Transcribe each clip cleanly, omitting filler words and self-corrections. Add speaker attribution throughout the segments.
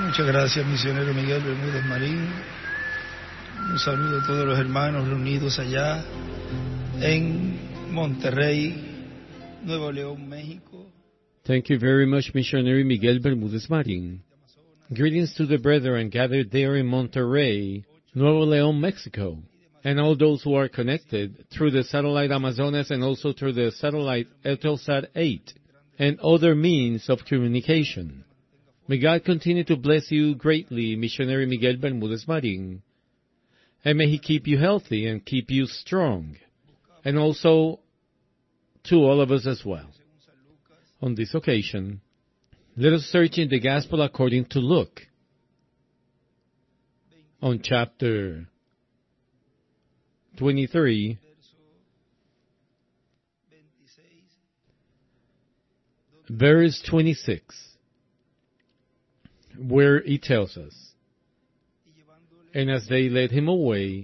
Speaker 1: Muchas gracias, misionero Miguel Bermúdez Marín. Un saludo a todos los hermanos reunidos allá en Monterrey, Nuevo León, México.
Speaker 2: Thank you very much, Missionary Miguel Bermúdez Marín. Greetings to the brethren gathered there in Monterrey, Nuevo León, Mexico, and all those who are connected through the satellite Amazonas and also through the satellite Eutelsat 8 and other means of communication. May God continue to bless you greatly, Missionary Miguel Bermúdez Marín, and may He keep you healthy and keep you strong, and also to all of us as well. On this occasion, let us search in the Gospel according to Luke, on chapter 23, verse 26, where it tells us, "And as they led him away,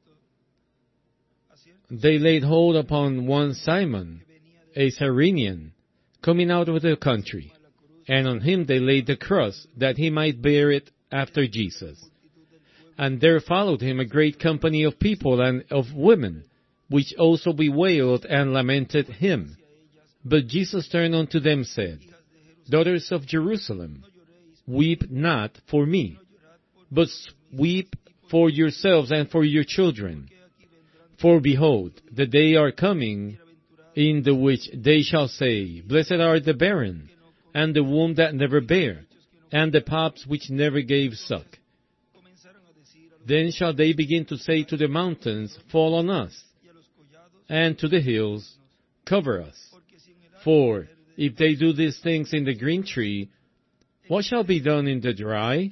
Speaker 2: they laid hold upon one Simon, a Cyrenian, coming out of the country, and on him they laid the cross, that he might bear it after Jesus. And there followed him a great company of people and of women, which also bewailed and lamented him. But Jesus turned unto them and said, Daughters of Jerusalem, weep not for me, but weep for yourselves and for your children. For behold, the day are coming, in the which they shall say, Blessed are the barren, and the womb that never bare, and the paps which never gave suck. Then shall they begin to say to the mountains, Fall on us, and to the hills, Cover us. For if they do these things in the green tree, what shall be done in the dry?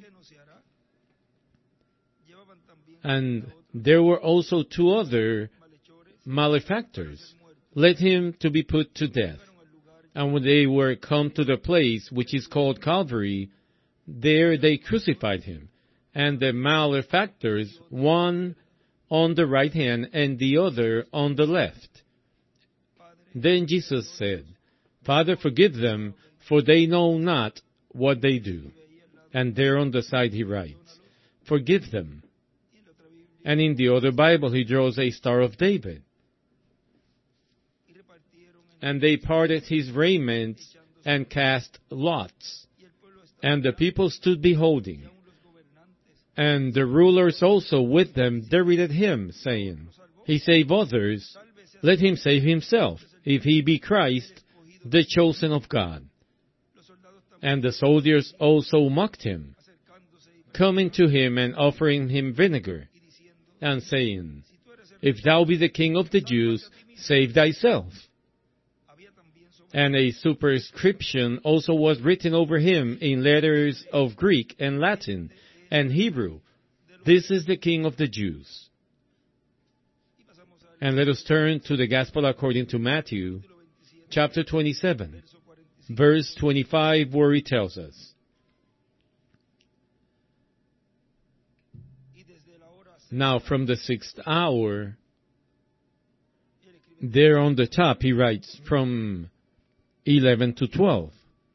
Speaker 2: And there were also two other malefactors, led him to be put to death. And when they were come to the place which is called Calvary, there they crucified him, and the malefactors, one on the right hand and the other on the left. Then Jesus said, Father, forgive them, for they know not what they do. And there on the side he writes, Forgive them. And in the other Bible he draws a Star of David. And they parted his raiment and cast lots. And the people stood beholding. And the rulers also with them derided him, saying, He saved others, let him save himself, if he be Christ, the chosen of God. And the soldiers also mocked him, coming to him and offering him vinegar, and saying, If thou be the King of the Jews, save thyself. And a superscription also was written over him in letters of Greek and Latin and Hebrew, This is the King of the Jews. And let us turn to the Gospel according to Matthew, chapter 27, verse 25, where it tells us, Now from the 6th hour, there on the top he writes, from 11 to 12.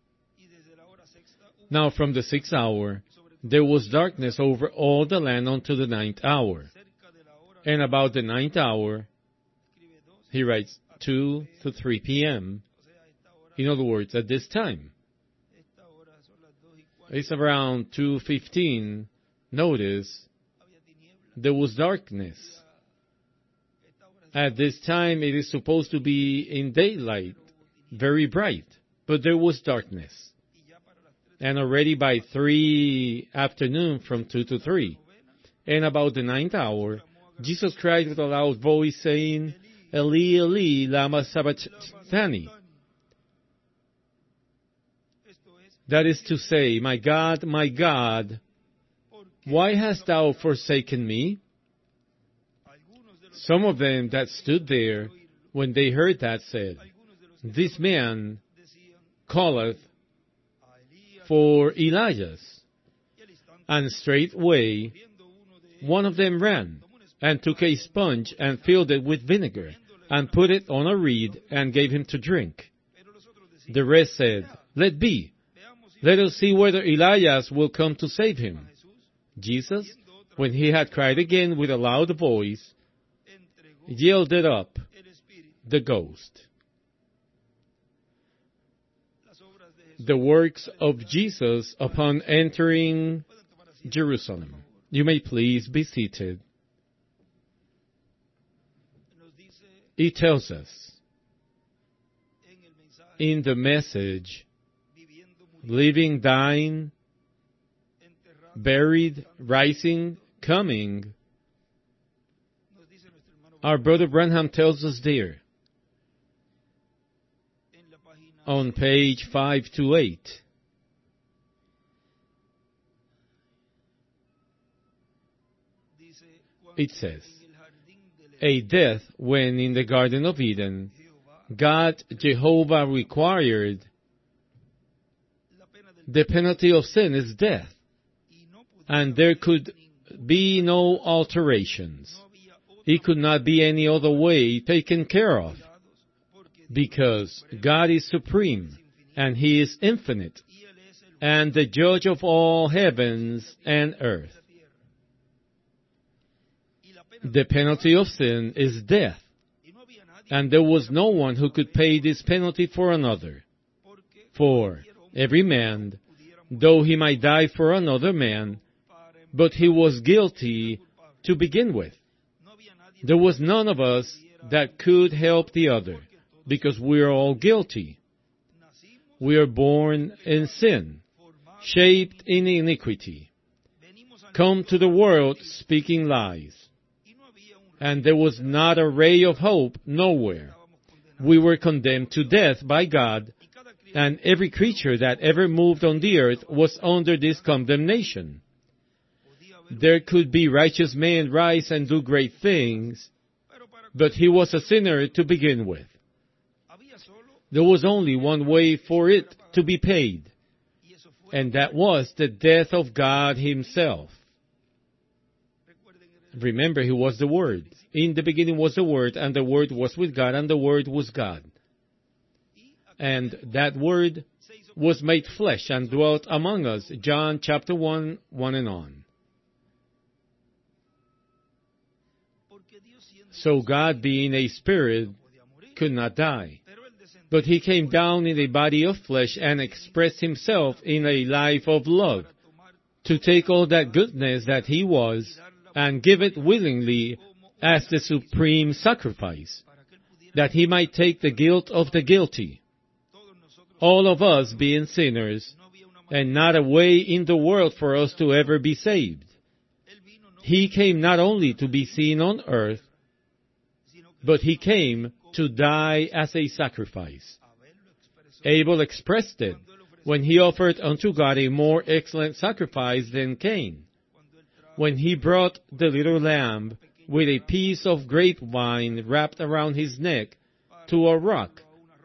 Speaker 2: Now from the 6th hour, there was darkness over all the land unto the 9th hour. And about the 9th hour, he writes 2 to 3 p.m. In other words, at this time. It's around 2:15. Notice, there was darkness. At this time, it is supposed to be in daylight, very bright, but there was darkness. And already by 3 afternoon, from 2 to 3, and about the 9th hour, Jesus cried with a loud voice, saying, Eli, Eli, lama sabachthani. That is to say, my God, why hast thou forsaken me? Some of them that stood there, when they heard that, said, This man calleth for Elias. And straightway one of them ran, and took a sponge, and filled it with vinegar, and put it on a reed, and gave him to drink. The rest said, Let be, Let us see whether Elias will come to save him. Jesus, when he had cried again with a loud voice, yielded up the ghost. The works of Jesus upon entering Jerusalem. You may please be seated. It tells us in the message, living, dying, buried, rising, coming. Our brother Branham tells us there on page 528. It says, a death when in the Garden of Eden, God, Jehovah, required the penalty of sin is death, and there could be no alterations. It could not be any other way taken care of, because God is supreme, and He is infinite, and the judge of all heavens and earth. The penalty of sin is death, and there was no one who could pay this penalty for another. For every man, though he might die for another man, but he was guilty to begin with. There was none of us that could help the other, because we are all guilty. We are born in sin, shaped in iniquity, come to the world speaking lies. And there was not a ray of hope nowhere. We were condemned to death by God, and every creature that ever moved on the earth was under this condemnation. There could be righteous men rise and do great things, but he was a sinner to begin with. There was only one way for it to be paid, and that was the death of God Himself. Remember, He was the Word. In the beginning was the Word, and the Word was with God, and the Word was God. And that Word was made flesh and dwelt among us. John chapter 1, 1 and on. So God, being a spirit, could not die. But He came down in a body of flesh and expressed Himself in a life of love, to take all that goodness that He was and give it willingly as the supreme sacrifice, that He might take the guilt of the guilty. All of us being sinners, and not a way in the world for us to ever be saved. He came not only to be seen on earth, but He came to die as a sacrifice. Abel expressed it when he offered unto God a more excellent sacrifice than Cain, when he brought the little lamb with a piece of grapevine wrapped around his neck to a rock.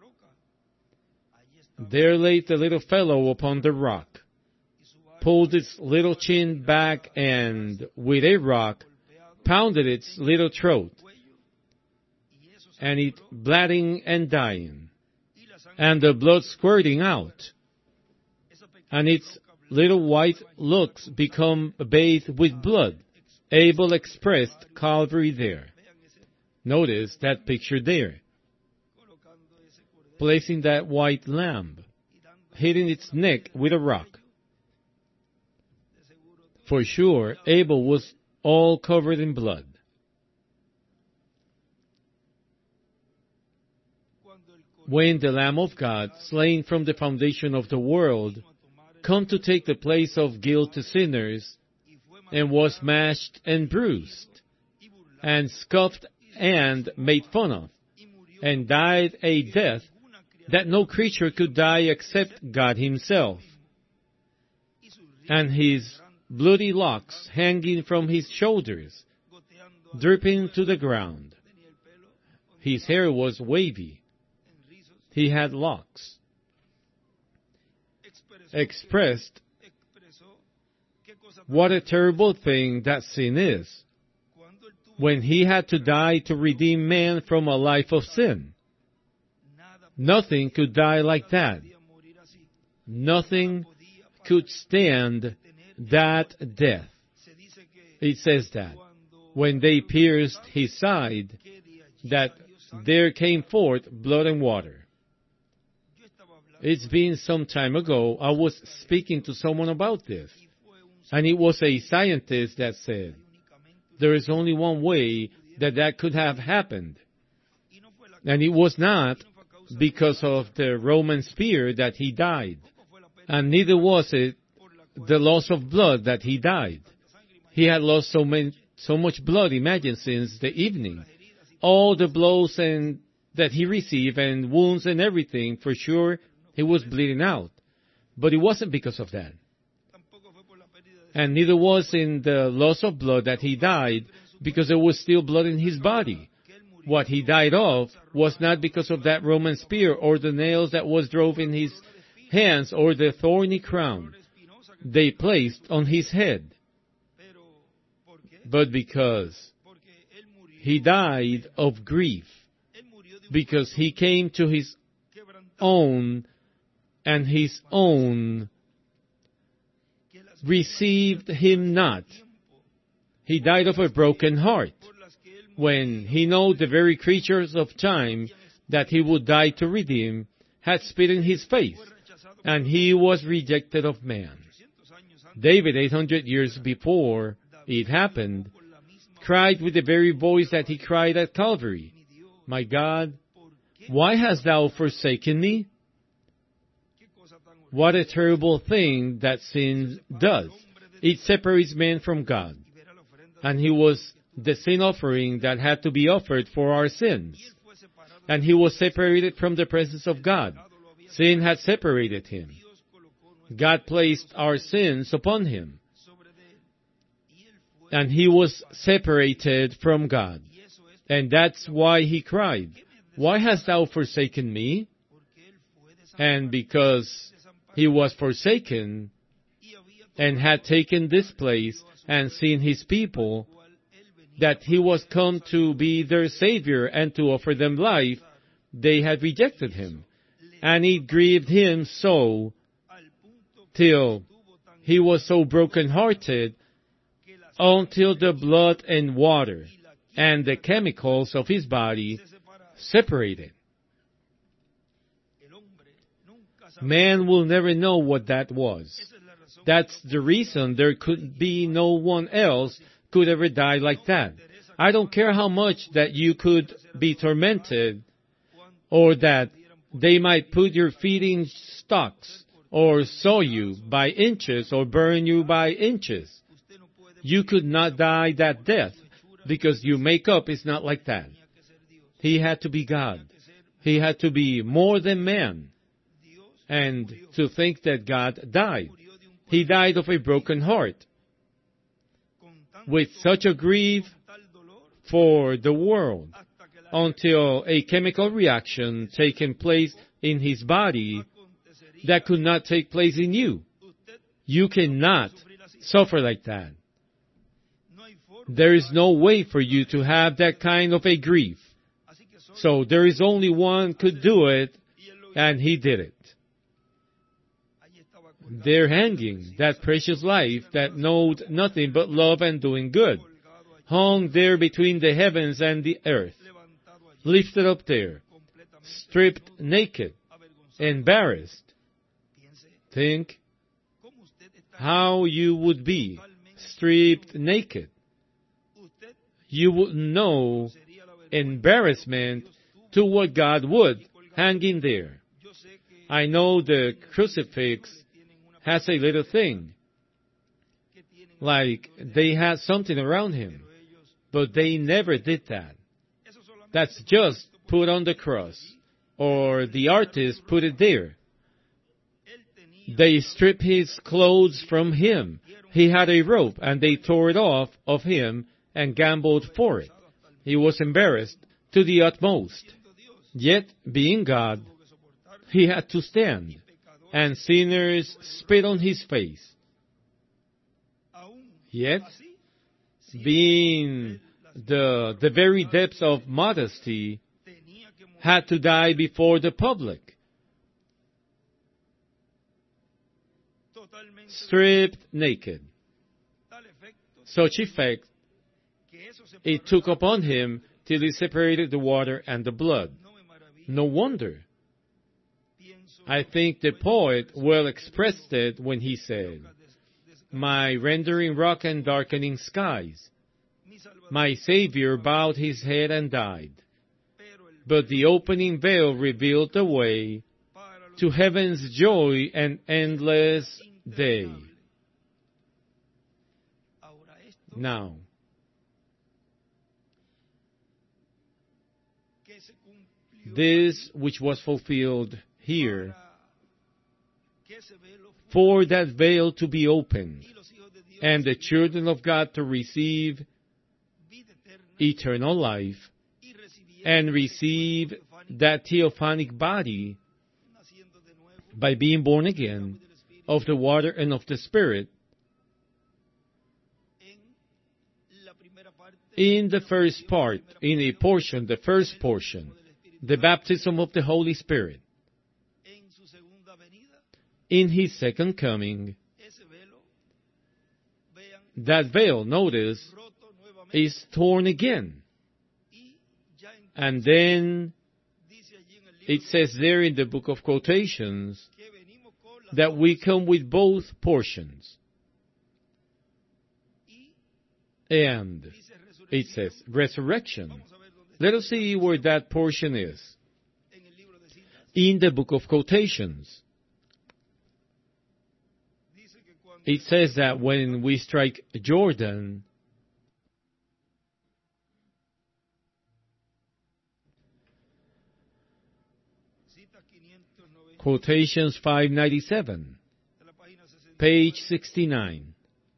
Speaker 2: There laid the little fellow upon the rock, pulled its little chin back, and with a rock pounded its little throat, and it bleeding and dying, and the blood squirting out, and its little white looks become bathed with blood. Abel expressed Calvary there. Notice that picture there. Placing that white lamb, hitting its neck with a rock. For sure, Abel was all covered in blood. When the Lamb of God, slain from the foundation of the world, come to take the place of guilty sinners, and was mashed and bruised, and scoffed and made fun of, and died a death that no creature could die except God Himself, and His bloody locks hanging from His shoulders, dripping to the ground. His hair was wavy. He had locks. Expressed what a terrible thing that sin is, when He had to die to redeem man from a life of sin. Nothing could die like that. Nothing could stand that death. It says that when they pierced his side, that there came forth blood and water. It's been some time ago, I was speaking to someone about this, and it was a scientist that said, there is only one way that could have happened. And it was not because of the Roman spear that he died, and neither was it the loss of blood that he died. He had lost so much blood, imagine, since the evening. All the blows that he received and wounds and everything, for sure, he was bleeding out. But it wasn't because of that. And neither was in the loss of blood that he died, because there was still blood in his body. What he died of was not because of that Roman spear or the nails that was drove in his hands or the thorny crown they placed on his head, but because he died of grief, because he came to his own, and his own received him not. He died of a broken heart, when he knew the very creatures of time that he would die to redeem had spit in his face, and he was rejected of man. David, 800 years before it happened, cried with the very voice that he cried at Calvary, "My God, why hast thou forsaken me?" What a terrible thing that sin does. It separates man from God. And he was the sin offering that had to be offered for our sins. And he was separated from the presence of God. Sin had separated him. God placed our sins upon him. And he was separated from God. And that's why he cried, "Why hast thou forsaken me?" And because he was forsaken and had taken this place and seen his people, that he was come to be their Savior and to offer them life, they had rejected him. And it grieved him so, till he was so broken-hearted, until the blood and water and the chemicals of his body separated. Man will never know what that was. That's the reason there could be no one else could ever die like that. I don't care how much that you could be tormented, or that they might put your feet in stocks, or saw you by inches, or burn you by inches. You could not die that death, because your makeup is not like that. He had to be God. He had to be more than man. And to think that God died. He died of a broken heart, with such a grief for the world, until a chemical reaction taken place in his body that could not take place in you. You cannot suffer like that. There is no way for you to have that kind of a grief. So there is only one could do it, and he did it. There hanging, that precious life that knowed nothing but love and doing good, hung there between the heavens and the earth, lifted up there, stripped naked, embarrassed. Think how you would be stripped naked. You would know embarrassment to what God would hanging there. I know the crucifix has a little thing, like they had something around him, but they never did that. That's just put on the cross, or the artist put it there. They stripped his clothes from him. He had a rope, and they tore it off of him and gambled for it. He was embarrassed to the utmost. Yet, being God, he had to stand, and sinners spit on his face. Yet, being the very depths of modesty, had to die before the public. stripped naked. Such effect it took upon him till he separated the water and the blood. No wonder. I think the poet well expressed it when he said, "My rendering rock and darkening skies. My Savior bowed his head and died. But the opening veil revealed the way to heaven's joy and endless day." Now, this which was fulfilled here, for that veil to be opened, and the children of God to receive eternal life, and receive that theophanic body by being born again of the water and of the Spirit. In the first part, in a portion, the first portion, the baptism of the Holy Spirit. In His second coming, that veil, notice, is torn again. And then it says there in the book of quotations that we come with both portions. And it says resurrection. Let us see where that portion is. In the book of quotations, it says that when we strike Jordan, quotations 597, page 69.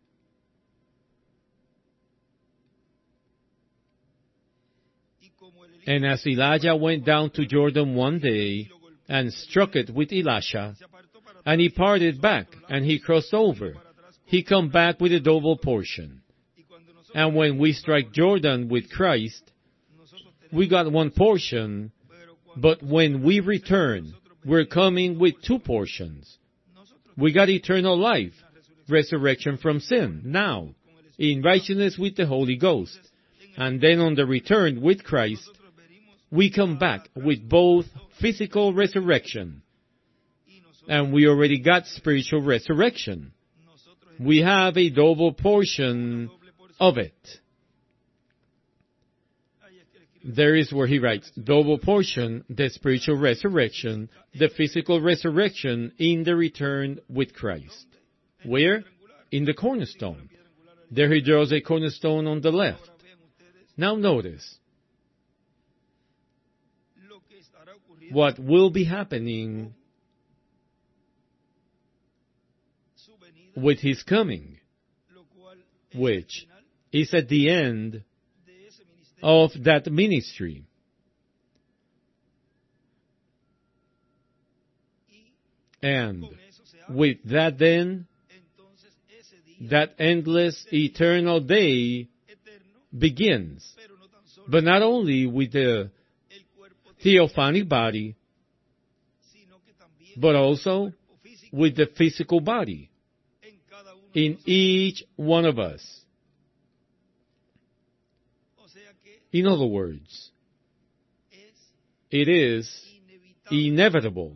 Speaker 2: And as Elijah went down to Jordan one day and struck it with Elisha, and he parted back, and he crossed over, he come back with a double portion. And when we strike Jordan with Christ, we got one portion, but when we return, we're coming with two portions. We got eternal life, resurrection from sin, now, in righteousness with the Holy Ghost. And then on the return with Christ, we come back with both physical resurrection, and we already got spiritual resurrection. We have a double portion of it. There is where he writes, double portion, the spiritual resurrection, the physical resurrection in the return with Christ. Where? In the cornerstone. There he draws a cornerstone on the left. Now notice what will be happening with his coming, which is at the end of that ministry. And with that then, that endless eternal day begins. But not only with the theophanic body, but also with the physical body in each one of us. In other words, it is inevitable,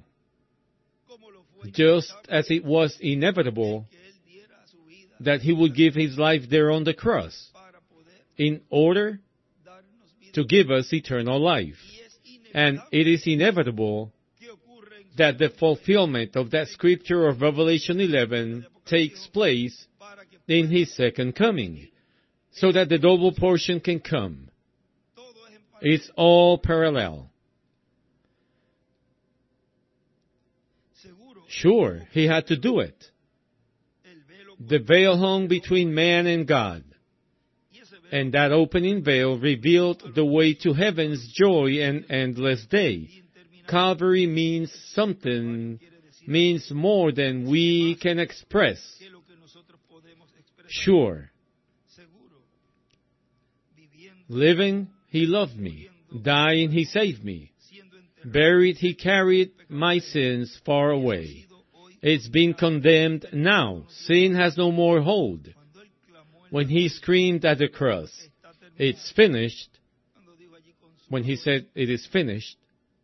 Speaker 2: just as it was inevitable that he would give his life there on the cross in order to give us eternal life. And it is inevitable that the fulfillment of that scripture of Revelation 11 takes place in his second coming, so that the double portion can come. It's all parallel. Sure, he had to do it. The veil hung between man and God, and that opening veil revealed the way to heaven's joy and endless day. Calvary means something, means more than we can express. Sure. Living, he loved me. Dying, he saved me. Buried, he carried my sins far away. It's been condemned now. Sin has no more hold. When he screamed at the cross, it's finished. When he said it is finished,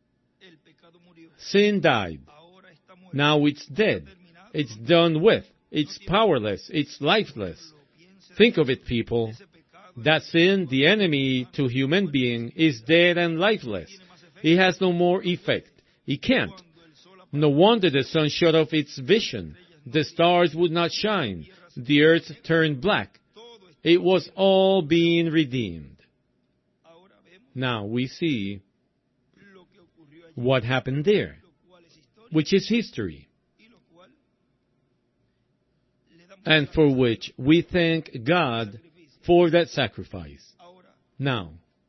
Speaker 2: sin died. Now it's dead. It's done with. It's powerless. It's lifeless. Think of it, people. That sin, the enemy to human being, is dead and lifeless. He has no more effect. He can't. No wonder the sun shut off its vision. The stars would not shine. The earth turned black. It was all being redeemed. Now we see what happened there, which is history, and for which we thank God for that sacrifice. Now,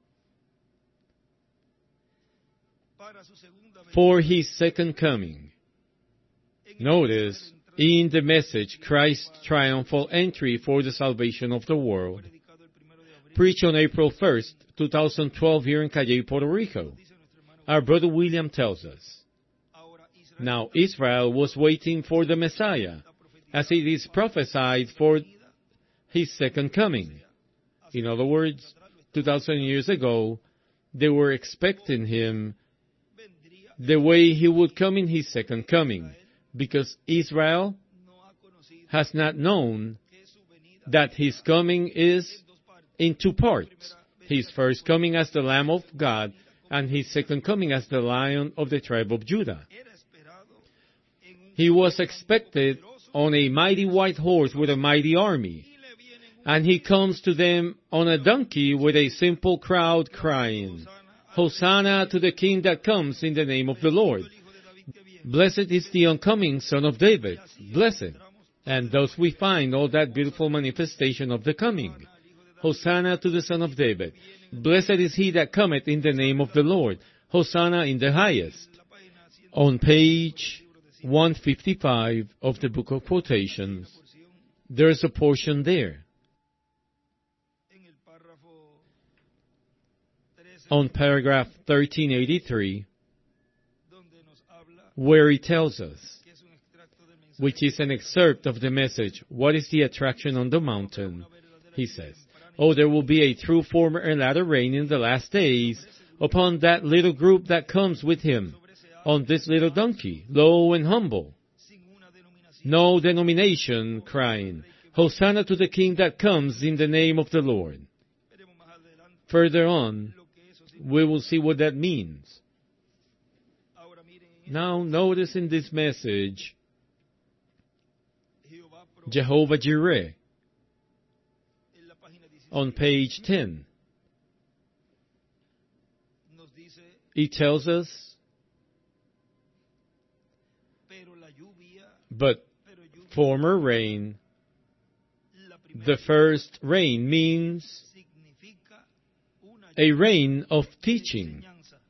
Speaker 2: for His second coming. Notice, in the message, Christ's triumphal entry for the salvation of the world, preached on April 1st, 2012 here in Cayey, Puerto Rico, our brother William tells us, now Israel was waiting for the Messiah, as it is prophesied for His second coming. In other words, 2,000 years ago, they were expecting Him the way He would come in His second coming, because Israel has not known that His coming is in two parts. His first coming as the Lamb of God, and His second coming as the Lion of the tribe of Judah. He was expected on a mighty white horse with a mighty army, and He comes to them on a donkey with a simple crowd crying, Hosanna to the King that comes in the name of the Lord. Blessed is the oncoming Son of David. Blessed. And thus we find all that beautiful manifestation of the coming. Hosanna to the Son of David. Blessed is He that cometh in the name of the Lord. Hosanna in the highest. On page 155 of the Book of Quotations, there is a portion there. On paragraph 1383, where he tells us, which is an excerpt of the message, what is the attraction on the mountain? He says, oh, there will be a true former and latter rain in the last days upon that little group that comes with Him, on this little donkey, low and humble, no denomination, crying, Hosanna to the King that comes in the name of the Lord. Further on, we will see what that means. Now, notice in this message, Jehovah Jireh, on page 10. He tells us, but former rain, the first rain means a rain of teaching.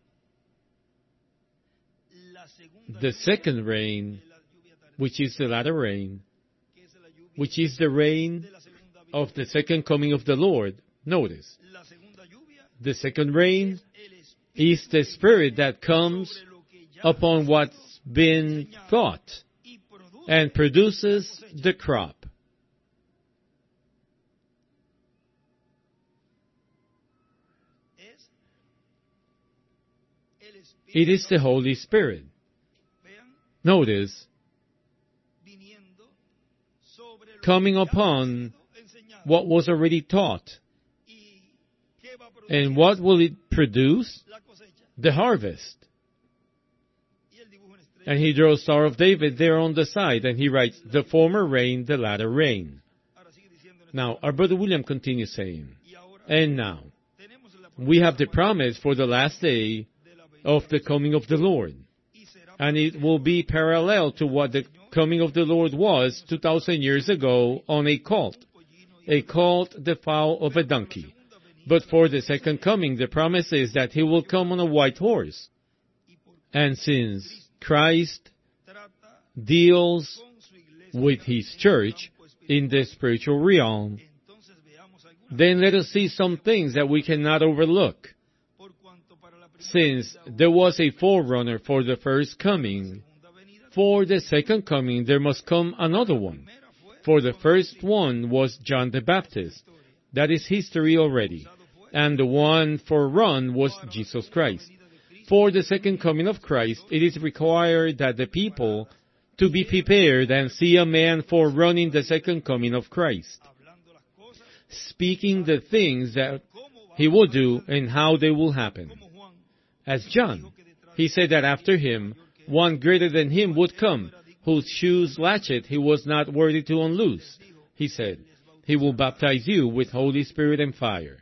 Speaker 2: The second rain, which is the latter rain, which is the rain of the second coming of the Lord. Notice, the second rain is the Spirit that comes upon what's been thought and produces the crop. It is the Holy Spirit. Notice, coming upon what was already taught. And what will it produce? The harvest. And he draws Star of David there on the side, and he writes, the former rain, the latter rain. Now, our brother William continues saying, and now, we have the promise for the last day of the coming of the Lord. And it will be parallel to what the coming of the Lord was 2,000 years ago on a colt the foal of a donkey. But for the second coming, the promise is that He will come on a white horse. And since Christ deals with His church in the spiritual realm, then let us see some things that we cannot overlook. Since there was a forerunner for the first coming, For the second coming there must come another one. For the first one was John the Baptist. That is history already. And the one forerun was Jesus Christ. For the second coming of Christ, it is required that the people to be prepared and see a man forerunning the second coming of Christ, speaking the things that he will do and how they will happen. As John, he said that after him, one greater than him would come, whose shoes latchet he was not worthy to unloose. He said, he will baptize you with Holy Spirit and fire.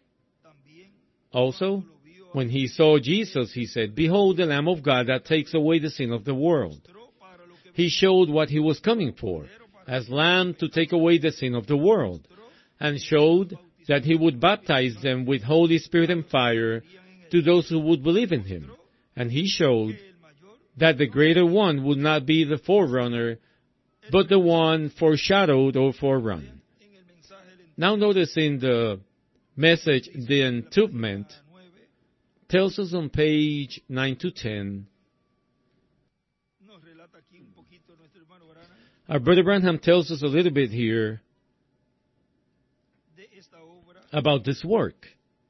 Speaker 2: Also, when he saw Jesus, he said, behold the Lamb of God that takes away the sin of the world. He showed what he was coming for, as Lamb to take away the sin of the world, and showed that he would baptize them with Holy Spirit and fire to those who would believe in him. And he showed that the greater one would not be the forerunner, but the one foreshadowed or forerun. Now notice in the message, the entombment tells us on page 9 to 10, our Brother Branham tells us a little bit here about this work.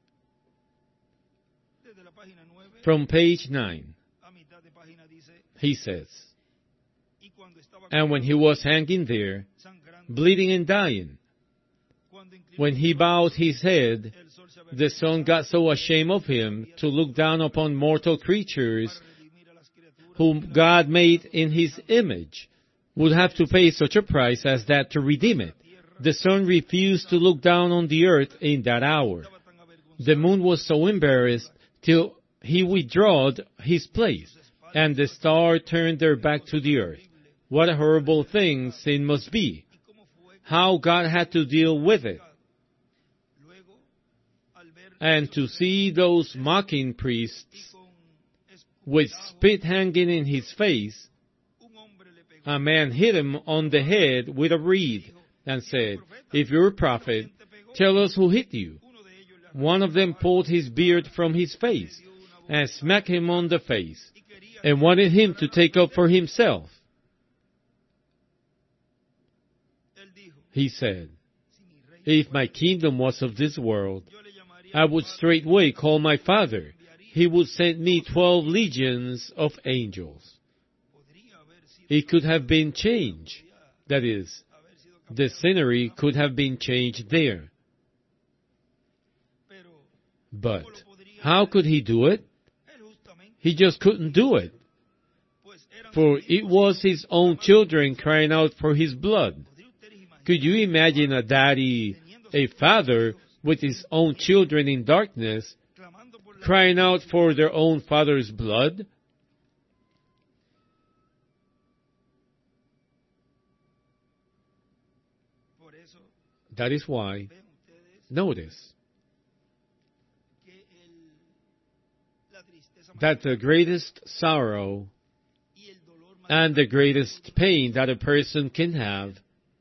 Speaker 2: From page 9, he says, and when he was hanging there, bleeding and dying, when he bowed his head, the sun got so ashamed of him to look down upon mortal creatures whom God made in his image, would have to pay such a price as that to redeem it. The sun refused to look down on the earth in that hour. The moon was so embarrassed till he withdrawed his place, and the stars turned their back to the earth. What a horrible thing sin must be. How God had to deal with it. And to see those mocking priests with spit hanging in his face, a man hit him on the head with a reed and said, if you're a prophet, tell us who hit you. One of them pulled his beard from his face and smacked him on the face and wanted him to take up for himself. He said, if my kingdom was of this world, I would straightway call my Father. He would send me 12 legions of angels. It could have been changed. That is, the scenery could have been changed there. But how could he do it? He just couldn't do it. For it was his own children crying out for his blood. Could you imagine a daddy, a father, with his own children in darkness, crying out for their own father's blood? That is why, notice, that the greatest sorrow and the greatest pain that a person can have,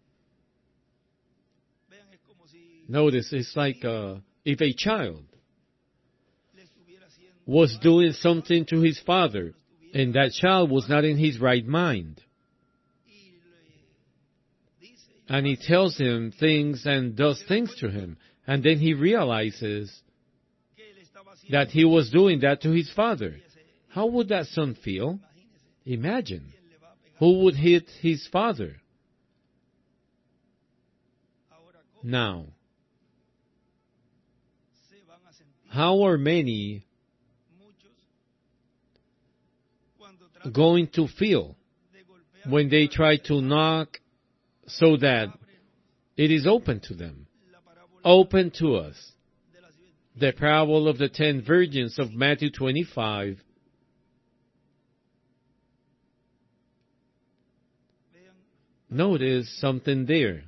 Speaker 2: notice, it's like if a child was doing something to his father, and that child was not in his right mind. And he tells him things and does things to him. And then he realizes that he was doing that to his father. How would that son feel? Imagine. Who would hit his father? Now, how are many going to feel when they try to knock so that it is open to them, open to us? The parable of the 10 virgins of Matthew 25. Notice something there.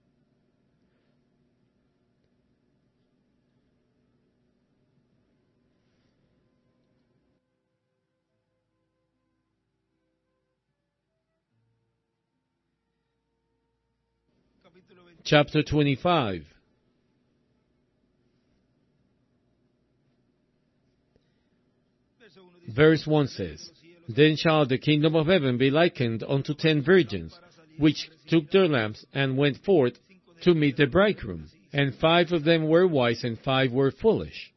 Speaker 2: Chapter 25. Verse 1 says, Then shall the kingdom of heaven be likened unto 10 virgins, which took their lamps and went forth to meet the bridegroom. And 5 of them were wise, and 5 were foolish.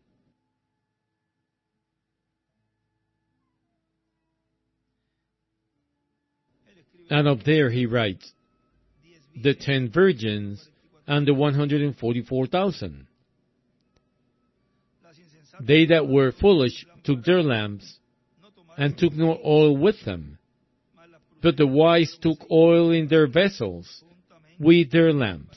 Speaker 2: And up there he writes, the 10 virgins and the 144,000. They that were foolish took their lamps, and took no oil with them. But the wise took oil in their vessels with their lamps.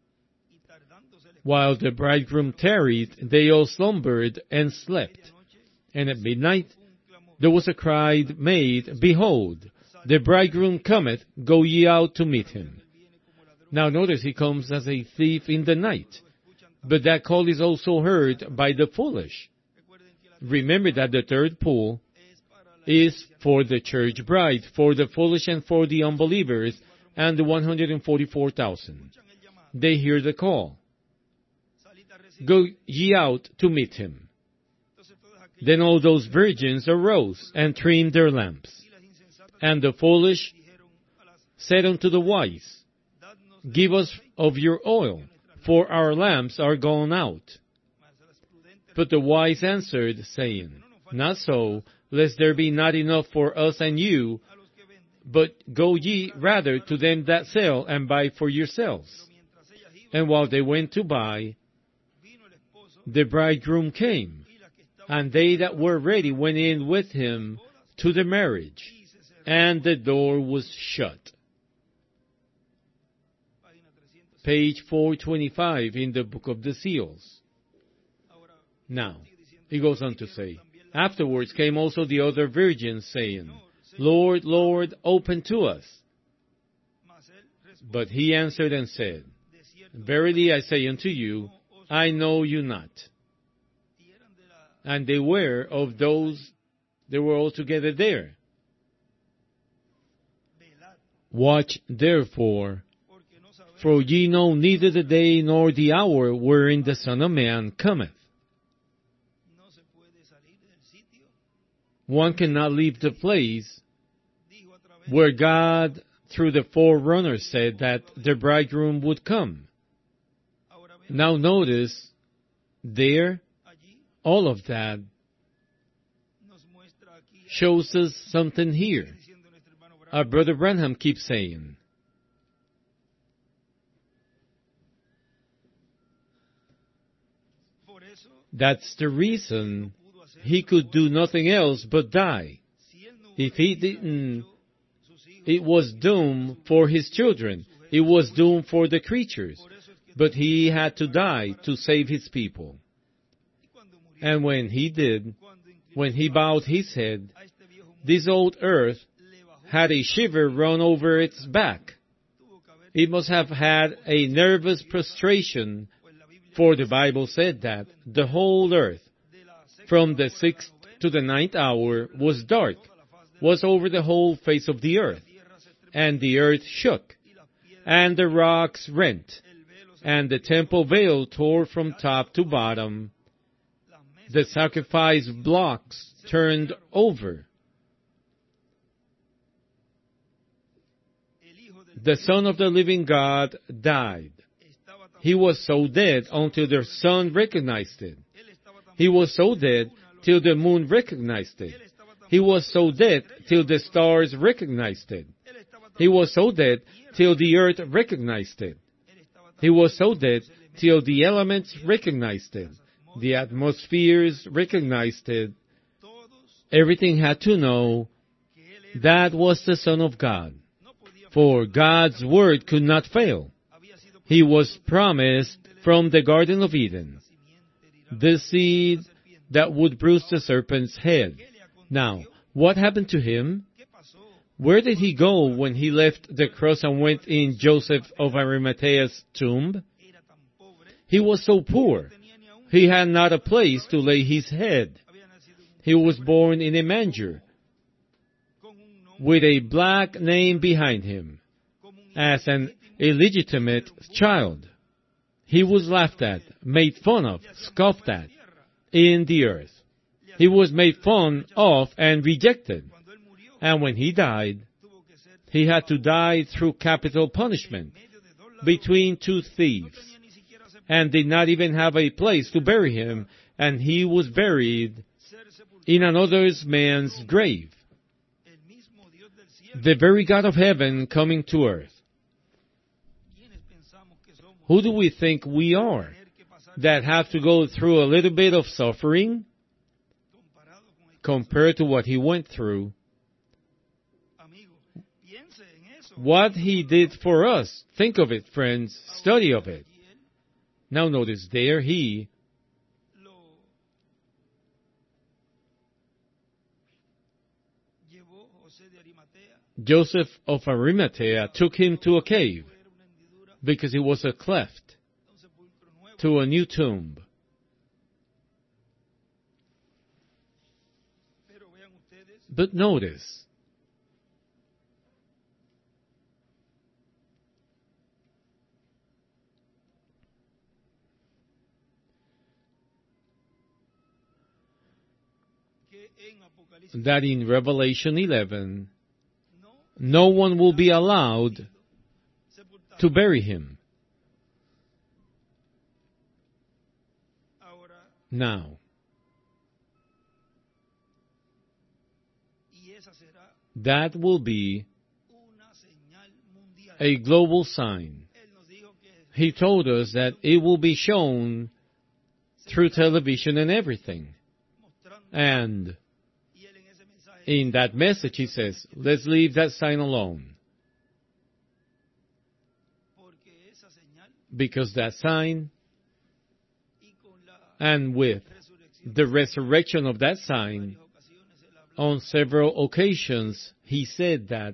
Speaker 2: While the bridegroom tarried, they all slumbered and slept. And at midnight there was a cry made, Behold, the bridegroom cometh, go ye out to meet him. Now notice he comes as a thief in the night. But that call is also heard by the foolish. Remember that the third pool is for the church bride, for the foolish and for the unbelievers, and the 144,000. They hear the call. Go ye out to meet him. Then all those virgins arose and trimmed their lamps. And the foolish said unto the wise, Give us of your oil, for our lamps are gone out. But the wise answered, saying, Not so, lest there be not enough for us and you, but go ye rather to them that sell, and buy for yourselves. And while they went to buy, the bridegroom came, and they that were ready went in with him to the marriage, and the door was shut. Page 425 in the Book of the Seals. Now, he goes on to say, Afterwards came also the other virgins, saying, Lord, Lord, open to us. But he answered and said, Verily I say unto you, I know you not. And they were of those that were altogether there. Watch therefore, for ye know neither the day nor the hour wherein the Son of Man cometh. One cannot leave the place where God, through the forerunners, said that the bridegroom would come. Now notice, there, all of that shows us something here. Our brother Branham keeps saying, that's the reason he could do nothing else but die. If he didn't, it was doom for his children. It was doom for the creatures. But he had to die to save his people. And when he did, when he bowed his head, this old earth had a shiver run over its back. It must have had a nervous prostration, for the Bible said that the whole earth, from the 6th to the 9th hour, was dark, was over the whole face of the earth. And the earth shook, and the rocks rent, and the temple veil tore from top to bottom. The sacrifice blocks turned over. The Son of the living God died. He was so dead until the sun recognized it. He was so dead till the moon recognized it. He was so dead till the stars recognized it. He was so dead till the earth recognized it. He was so dead till the elements recognized it. The atmospheres recognized it. Everything had to know that was the Son of God. For God's word could not fail. He was promised from the Garden of Eden, the seed that would bruise the serpent's head. Now, what happened to him? Where did he go when he left the cross and went in Joseph of Arimathea's tomb? He was so poor, he had not a place to lay his head. He was born in a manger, with a black name behind him, as an illegitimate child. He was laughed at, made fun of, scoffed at in the earth. He was made fun of and rejected. And when he died, he had to die through capital punishment between two thieves, and did not even have a place to bury him, and he was buried in another man's grave. The very God of heaven coming to earth. Who do we think we are that have to go through a little bit of suffering compared to what he went through? What he did for us. Think of it, friends. Study of it. Now notice there he Joseph of Arimathea took him to a cave because it was a cleft to a new tomb. But notice, that in Revelation 11, no one will be allowed to bury him. Now, that will be a global sign. He told us that it will be shown through television and everything. And in that message he says, let's leave that sign alone. Because that sign, and with the resurrection of that sign, on several occasions he said that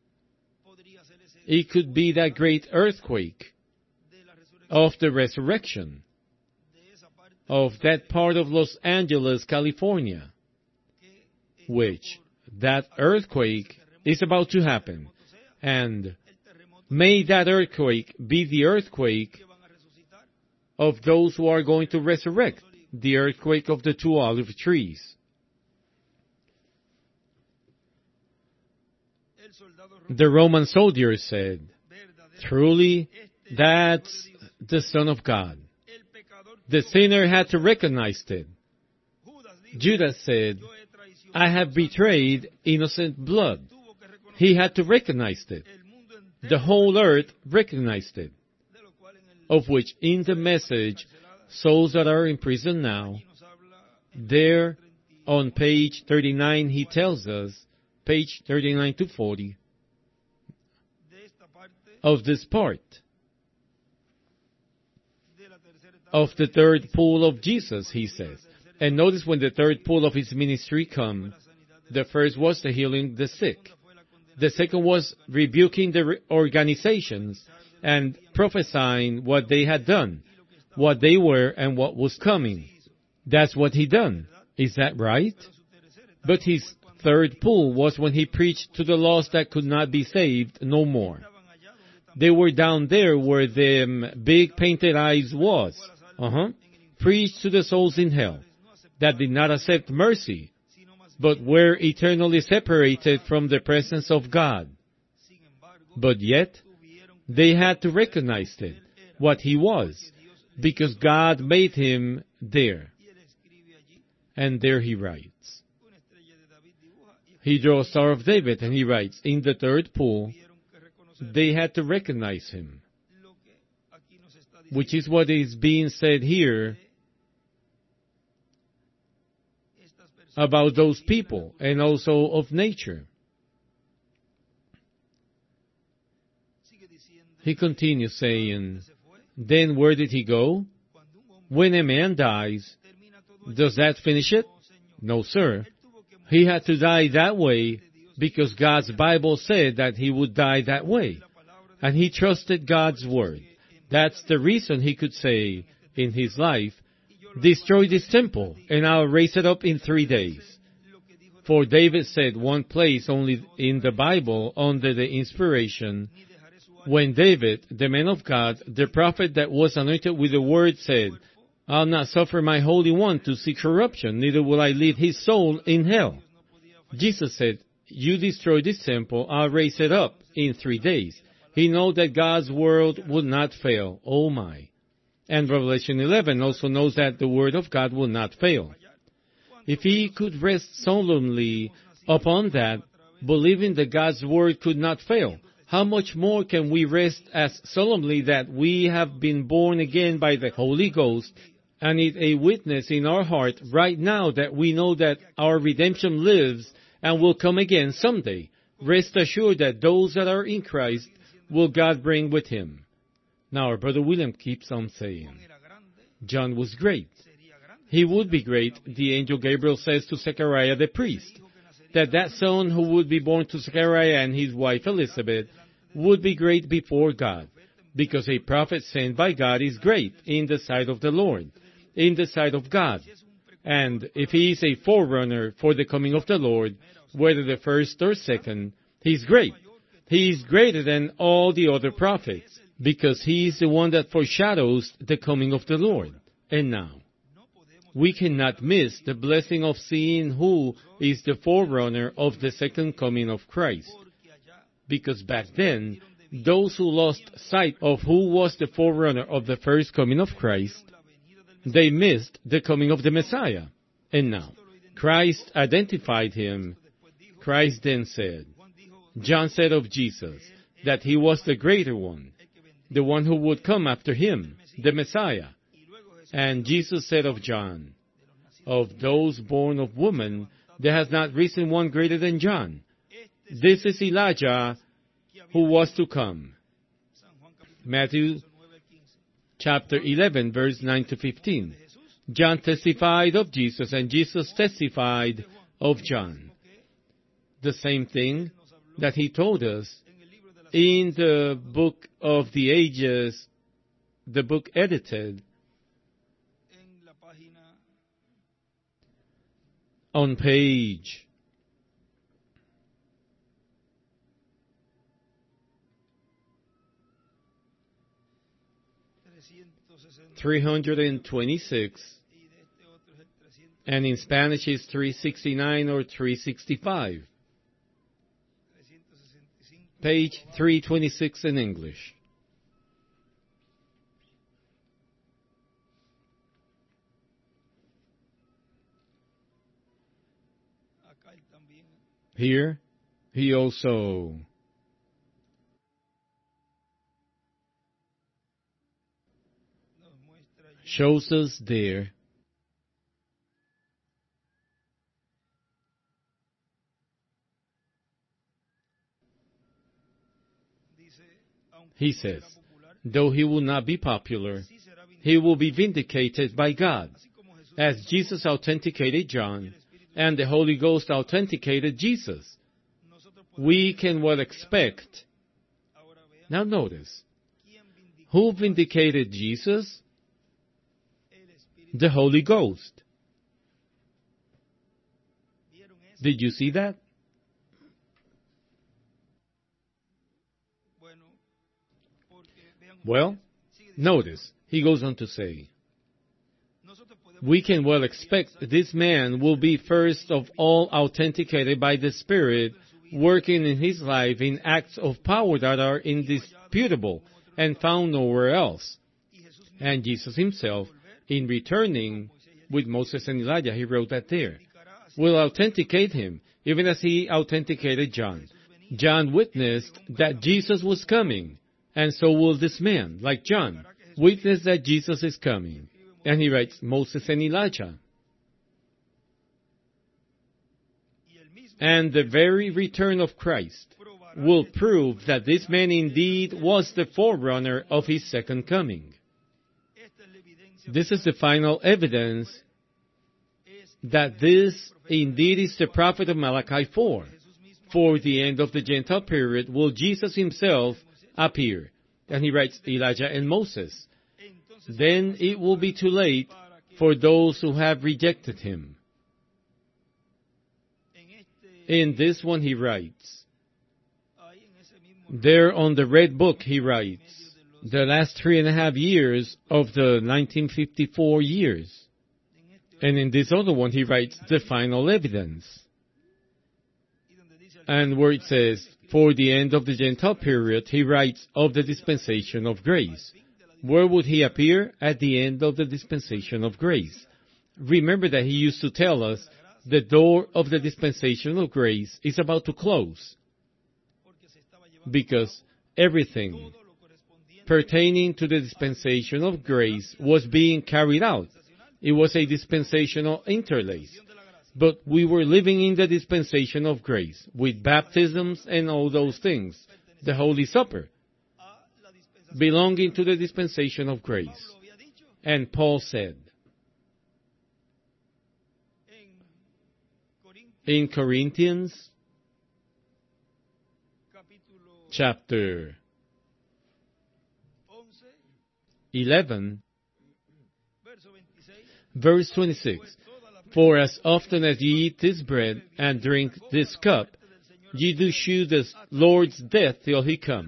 Speaker 2: it could be that great earthquake of the resurrection of that part of Los Angeles, California, which that earthquake is about to happen. And may that earthquake be the earthquake of those who are going to resurrect, the earthquake of the two olive trees. The Roman soldier said, truly, that's the Son of God. The sinner had to recognize it. Judas said, I have betrayed innocent blood. He had to recognize it. The whole earth recognized it. Of which in the message, souls that are in prison now, there on page 39 he tells us, page 39 to 40, of this part, of the third pull of Jesus, he says. And notice when the third pull of his ministry come, the first was the healing the sick. The second was rebuking the organizations and prophesying what they had done, what they were and what was coming. That's what he done. Is that right? But his third pull was when he preached to the lost that could not be saved no more. They were down there where the big painted eyes was. Preached to the souls in hell that did not accept mercy, but were eternally separated from the presence of God. But yet, they had to recognize it, what he was, because God made him there. And there he writes. He draws Star of David, and he writes, in the third pull, they had to recognize him, which is what is being said here about those people and also of nature. He continues saying, then where did he go? When a man dies, does that finish it? No, sir. He had to die that way because God's Bible said that he would die that way. And he trusted God's word. That's the reason he could say in his life, destroy this temple, and I'll raise it up in 3 days. For David said one place only in the Bible under the inspiration, when David, the man of God, the prophet that was anointed with the word, said, I'll not suffer my Holy One to see corruption, neither will I leave his soul in hell. Jesus said, you destroy this temple, I'll raise it up in 3 days. He knows that God's word would not fail. Oh my. And Revelation 11 also knows that the word of God will not fail. If he could rest solemnly upon that, believing that God's word could not fail, how much more can we rest as solemnly that we have been born again by the Holy Ghost, and it a witness in our heart right now that we know that our redemption lives and will come again someday. Rest assured that those that are in Christ will God bring with him. Now our brother William keeps on saying, John was great. He would be great, the angel Gabriel says to Zechariah the priest, that son who would be born to Zechariah and his wife Elizabeth would be great before God, because a prophet sent by God is great in the sight of the Lord, in the sight of God. And if he is a forerunner for the coming of the Lord, whether the first or second, he's great. He is greater than all the other prophets, because he is the one that foreshadows the coming of the Lord. And now, we cannot miss the blessing of seeing who is the forerunner of the second coming of Christ. Because back then, those who lost sight of who was the forerunner of the first coming of Christ, they missed the coming of the Messiah. And now, Christ identified him. Christ then said, John said of Jesus that he was the greater one, the one who would come after him, the Messiah. And Jesus said of John, of those born of woman, there has not risen one greater than John. This is Elijah who was to come. Matthew chapter 11, verse 9 to 15. John testified of Jesus, and Jesus testified of John. The same thing that he told us in the book of the ages, the book edited, on page 326, and in Spanish is 369 or 365. Page 326 in English. Here, he also shows us there he says, though he will not be popular, he will be vindicated by God, as Jesus authenticated John, and the Holy Ghost authenticated Jesus. We can well expect. Now notice, who vindicated Jesus? The Holy Ghost. Did you see that? Well, notice, he goes on to say, we can well expect this man will be first of all authenticated by the Spirit, working in his life in acts of power that are indisputable and found nowhere else. And Jesus himself, in returning with Moses and Elijah, he wrote that there, will authenticate him, even as he authenticated John. John witnessed that Jesus was coming, and so will this man, like John, witness that Jesus is coming. And he writes Moses and Elijah. And the very return of Christ will prove that this man indeed was the forerunner of his second coming. This is the final evidence that this indeed is the prophet of Malachi 4. For the end of the Gentile period will Jesus himself appear. And he writes Elijah and Moses. Then it will be too late for those who have rejected him. In this one he writes, there on the red book he writes, the last 3.5 years of the 1954 years. And in this other one he writes the final evidence. And where it says, for the end of the Gentile period, he writes of the dispensation of grace. Where would he appear? At the end of the dispensation of grace. Remember that he used to tell us the door of the dispensation of grace is about to close, because everything pertaining to the dispensation of grace was being carried out. It was a dispensational interlace. But we were living in the dispensation of grace, with baptisms and all those things, the Holy Supper, belonging to the dispensation of grace. And Paul said, in Corinthians, chapter 11, verse 26, for as often as ye eat this bread and drink this cup, ye do shew the Lord's death till he come.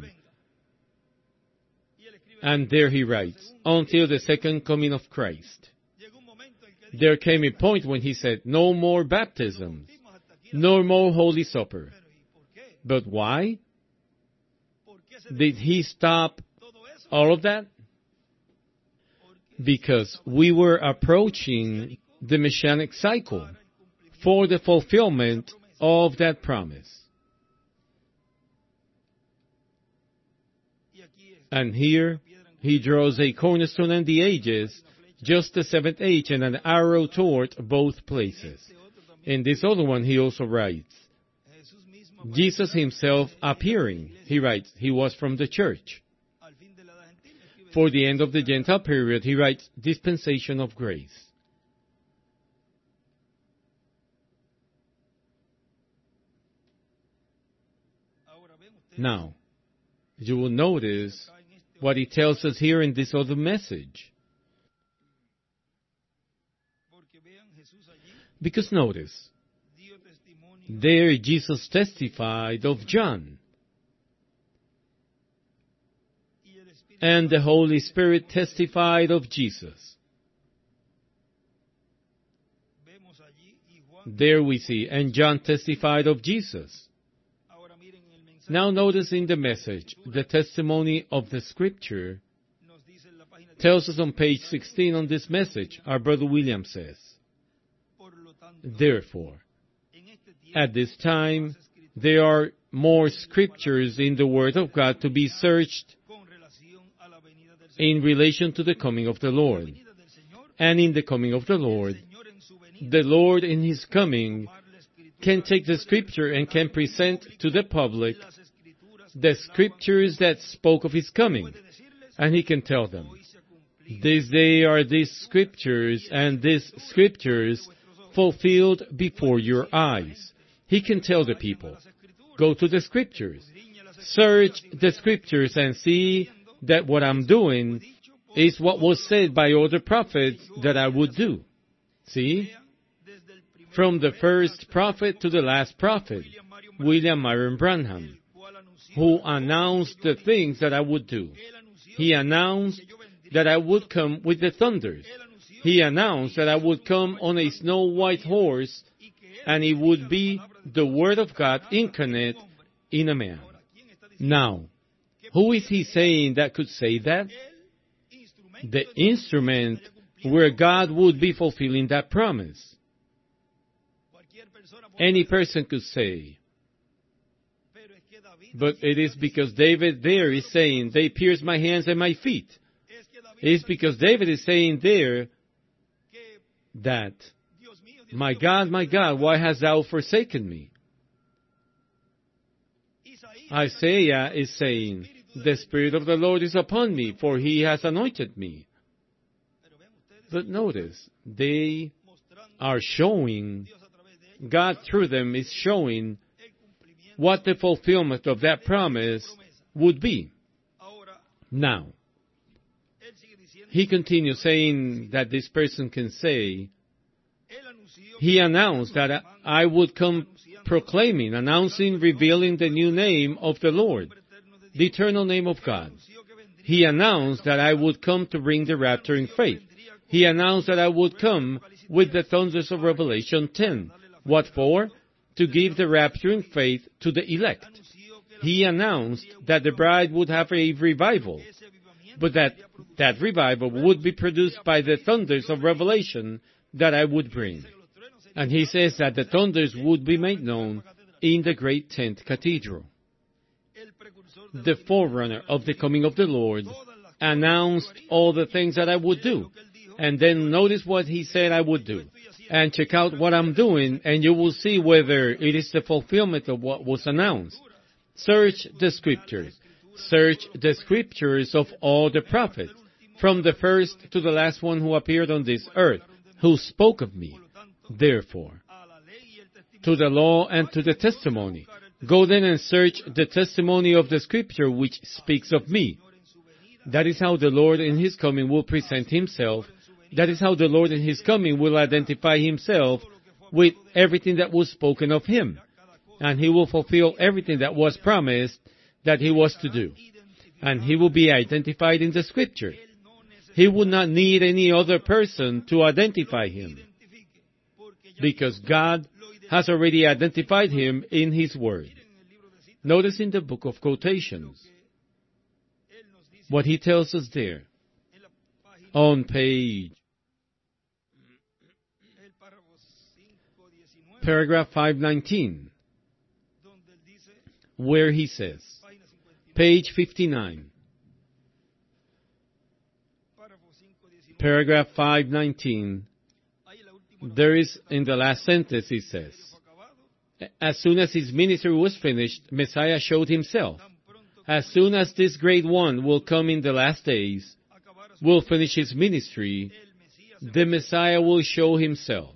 Speaker 2: And there he writes, until the second coming of Christ. There came a point when he said, no more baptisms, no more Holy Supper. But why? Did he stop all of that? Because we were approaching the Messianic cycle for the fulfillment of that promise. And here he draws a cornerstone and the ages, just the seventh age, and an arrow toward both places. In this other one he also writes, Jesus himself appearing. He writes, he was from the church. For the end of the Gentile period, he writes, dispensation of grace. Now, you will notice what he tells us here in this other message. Because notice, there Jesus testified of John, and the Holy Spirit testified of Jesus. There we see, and John testified of Jesus. Now notice in the message, the testimony of the Scripture tells us on page 16 on this message, our brother William says, therefore, at this time, there are more Scriptures in the Word of God to be searched in relation to the coming of the Lord. And in the coming of the Lord in His coming can take the Scripture and can present to the public the Scriptures that spoke of His coming. And He can tell them, this day are these Scriptures, and these Scriptures fulfilled before your eyes. He can tell the people, go to the Scriptures, search the Scriptures and see that what I'm doing is what was said by other prophets that I would do. See? From the first prophet to the last prophet, William Marion Branham, who announced the things that I would do. He announced that I would come with the thunders. He announced that I would come on a snow-white horse, and it would be the Word of God incarnate in a man. Now, who is he saying that could say that? The instrument where God would be fulfilling that promise. Any person could say, but it is because David there is saying, they pierced my hands and my feet. It is because David is saying there that, my God, why hast thou forsaken me? Isaiah is saying, the Spirit of the Lord is upon me, for He has anointed me. But notice, they are showing, God through them is showing what the fulfillment of that promise would be. Now, he continues saying that this person can say, he announced that I would come proclaiming, announcing, revealing the new name of the Lord, the eternal name of God. He announced that I would come to bring the rapture in faith. He announced that I would come with the thunders of Revelation 10. What for? to give the rapturing faith to the elect. He announced that the bride would have a revival, but that revival would be produced by the thunders of revelation that I would bring. And he says that the thunders would be made known in the great tent cathedral. The forerunner of the coming of the Lord announced all the things that I would do. And then notice what he said I would do. And check out what I'm doing, and you will see whether it is the fulfillment of what was announced. Search the Scriptures. Search the Scriptures of all the prophets, from the first to the last one who appeared on this earth, who spoke of me. Therefore, to the law and to the testimony. Go then and search the testimony of the Scripture which speaks of me. That is how the Lord in His coming will present Himself. That is how the Lord in His coming will identify Himself with everything that was spoken of Him. And He will fulfill everything that was promised that He was to do. And He will be identified in the Scripture. He would not need any other person to identify Him, because God has already identified Him in His Word. Notice in the book of quotations what He tells us there. On page, paragraph 519, where He says, page 59, paragraph 519, there is, in the last sentence, He says, as soon as His ministry was finished, Messiah showed Himself. As soon as this great one will come in the last days, will finish His ministry, the Messiah will show Himself.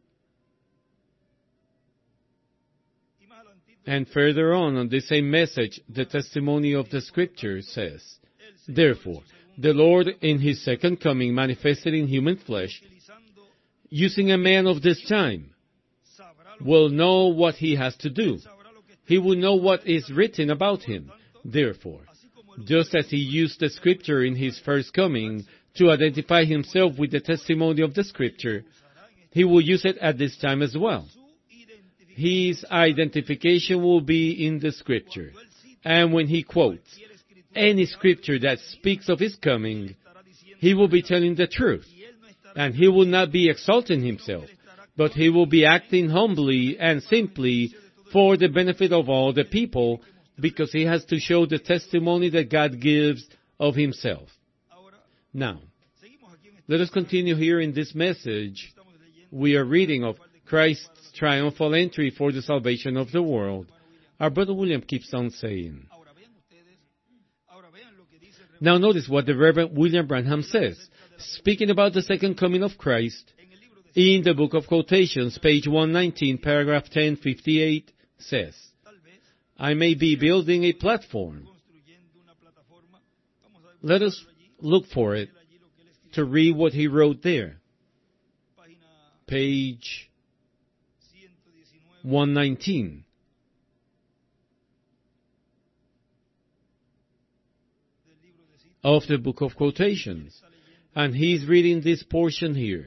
Speaker 2: And further on this same message, the testimony of the Scripture says, therefore, the Lord in His second coming manifested in human flesh, using a man of this time, will know what He has to do. He will know what is written about Him. Therefore, just as He used the Scripture in His first coming to identify Himself with the testimony of the Scripture, He will use it at this time as well. His identification will be in the Scripture. And when He quotes any Scripture that speaks of His coming, He will be telling the truth. And He will not be exalting Himself, but He will be acting humbly and simply for the benefit of all the people, because He has to show the testimony that God gives of Himself. Now, let us continue here in this message. We are reading of Christ's triumphal entry for the salvation of the world. Our brother William keeps on saying. Now notice what the Reverend William Branham says, speaking about the second coming of Christ, in the book of quotations, page 119, paragraph 1058, says, I may be building a platform. Let us look for it to read what he wrote there. Page 119. Of the book of quotations. And he's reading this portion here.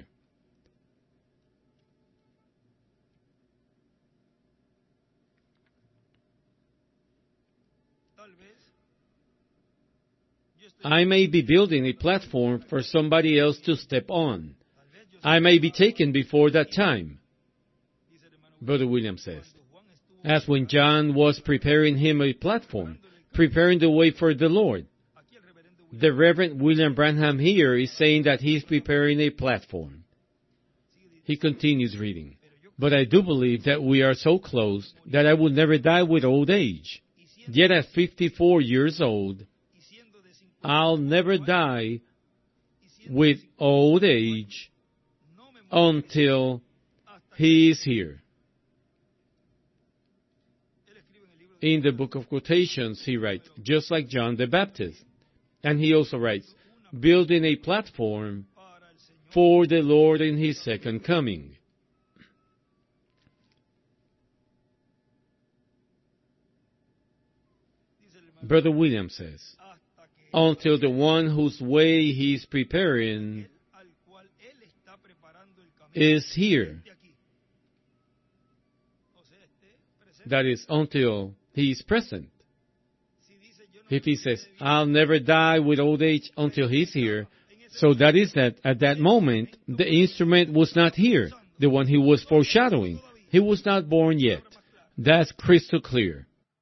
Speaker 2: I may be building a platform for somebody else to step on. I may be taken before that time. Brother William says, as when John was preparing him a platform, preparing the way for the Lord. The Reverend William Branham here is saying that he is preparing a platform. He continues reading, but I do believe that we are so close that I will never die with old age. Yet at 54 years old, I'll never die with old age until He is here. In the book of quotations, he writes, just like John the Baptist. And he also writes, building a platform for the Lord in His second coming. Brother William says, until the one whose way he is preparing is here. That is, until he is present. If he says, I'll never die with old age until he's here, so that is that at that moment, the instrument was not here, the one he was foreshadowing. He was not born yet. That's crystal clear.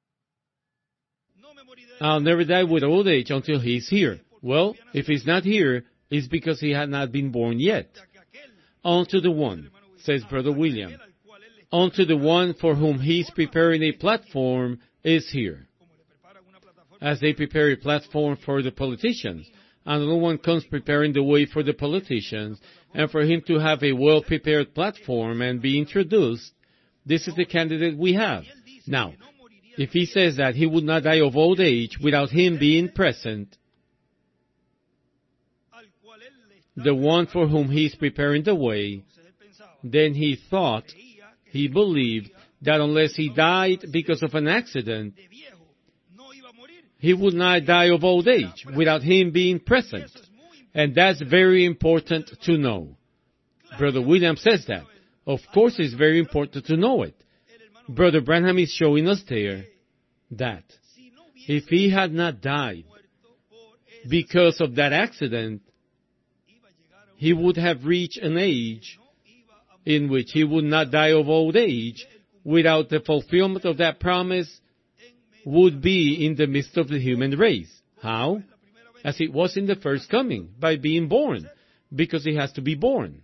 Speaker 2: I'll never die with old age until he's here. Well, if he's not here, it's because he had not been born yet. Unto the one, says Brother William, unto the one for whom he's preparing a platform is here. As they prepare a platform for the politicians, another one comes preparing the way for the politicians, and for him to have a well-prepared platform and be introduced, this is the candidate we have. Now, if he says that he would not die of old age without him being present, the one for whom he is preparing the way, then he thought, he believed, that unless he died because of an accident, he would not die of old age without him being present. And that's very important to know. Brother William says that. Of course, it's very important to know it. Brother Branham is showing us there that if he had not died because of that accident, he would have reached an age in which he would not die of old age without the fulfillment of that promise would be in the midst of the human race. How? As it was in the first coming, by being born, because he has to be born.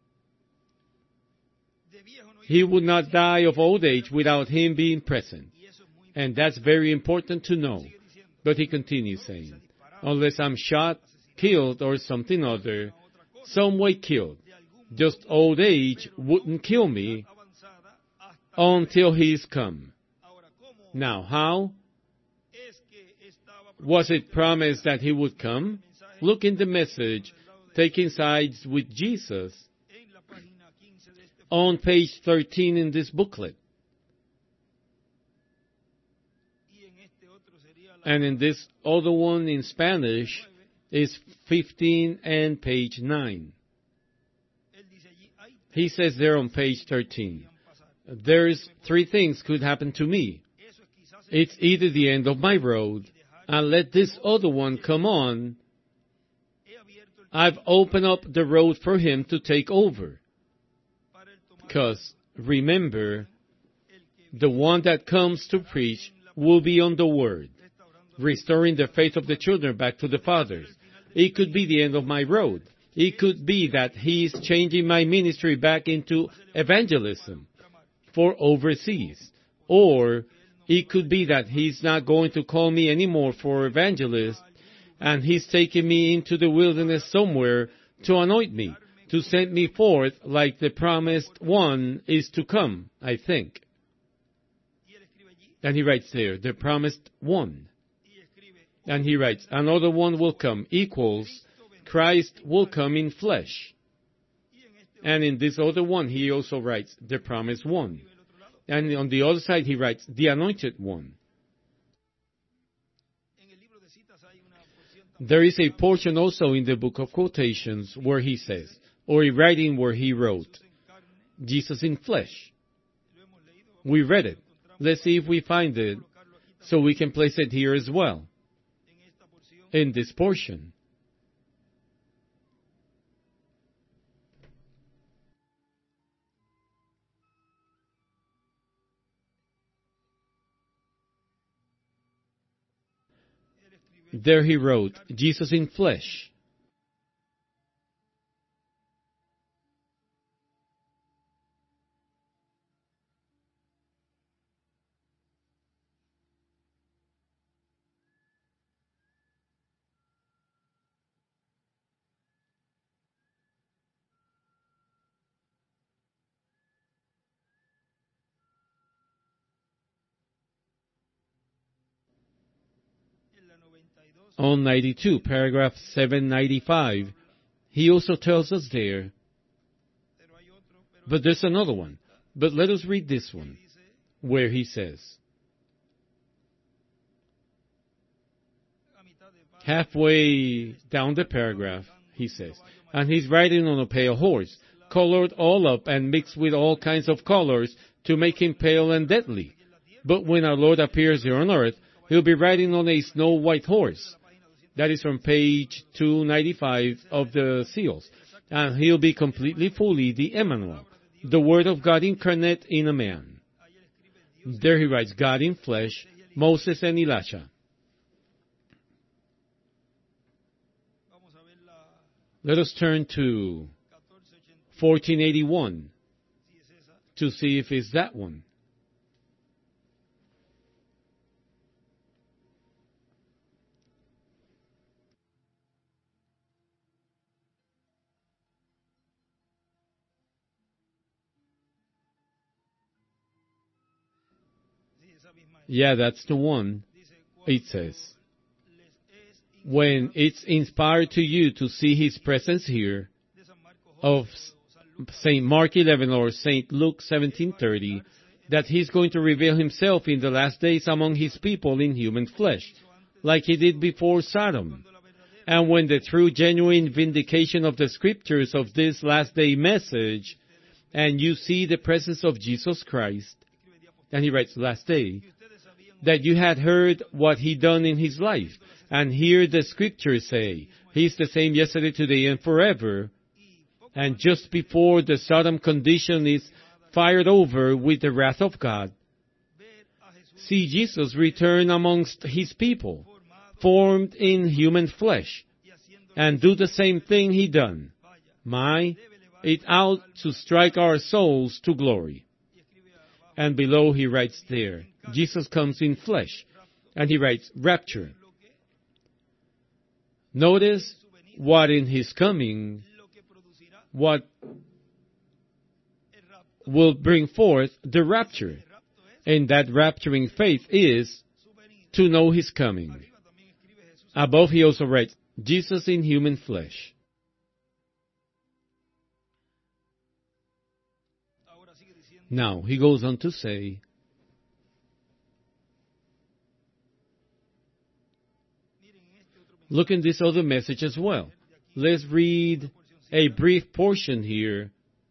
Speaker 2: He would not die of old age without him being present. And that's very important to know. But he continues saying, unless I'm shot, killed, or something other, some way killed, just old age wouldn't kill me until he's come. Now, how? Was it promised that he would come? Look in the message, Taking Sides with Jesus, on page 13 in this booklet. And in this other one in Spanish is 15 and page 9. He says there on page 13, there's 3 things could happen to me. It's either the end of my road, and let this other one come on. I've opened up the road for him to take over. Because, remember, the one that comes to preach will be on the Word, restoring the faith of the children back to the fathers. It could be the end of my road. It could be that he's changing my ministry back into evangelism for overseas. Or it could be that he's not going to call me anymore for evangelist, and he's taking me into the wilderness somewhere to anoint me, to send me forth like the promised one is to come, I think. And he writes there, the promised one. And he writes, another one will come, equals, Christ will come in flesh. And in this other one, he also writes, the promised one. And on the other side, he writes, the anointed one. There is a portion also in the book of quotations where he says, or a writing where he wrote, Jesus in flesh. We read it. Let's see if we find it, so we can place it here as well, in this portion. There he wrote, Jesus in flesh. On 92, paragraph 795, he also tells us there, but there's another one. But let us read this one, where he says, halfway down the paragraph, he says, and he's riding on a pale horse, colored all up and mixed with all kinds of colors to make him pale and deadly. But when our Lord appears here on earth, he'll be riding on a snow-white horse. That is from page 295 of the seals. And he'll be completely, fully the Emmanuel, the Word of God incarnate in a man. There he writes, God in flesh, Moses and Elisha. Let us turn to 1481 to see if it's that one. Yeah, that's the one. It says, when it's inspired to you to see his presence here, of St. Mark 11 or St. Luke 17:30, that he's going to reveal himself in the last days among his people in human flesh, like he did before Sodom. And when the true, genuine vindication of the scriptures of this last day message, and you see the presence of Jesus Christ, and he writes last day, that you had heard what he done in his life, and hear the scriptures say, he's the same yesterday, today, and forever. And just before the Sodom condition is fired over with the wrath of God, see Jesus return amongst his people, formed in human flesh, and do the same thing he done. It out to strike our souls to glory. And below he writes there, Jesus comes in flesh, and he writes rapture. Notice what in his coming, what will bring forth the rapture. And that rapturing faith is to know his coming. Above he also writes, Jesus in human flesh. Now, he goes on to say, look in this other message as well. Let's read a brief portion here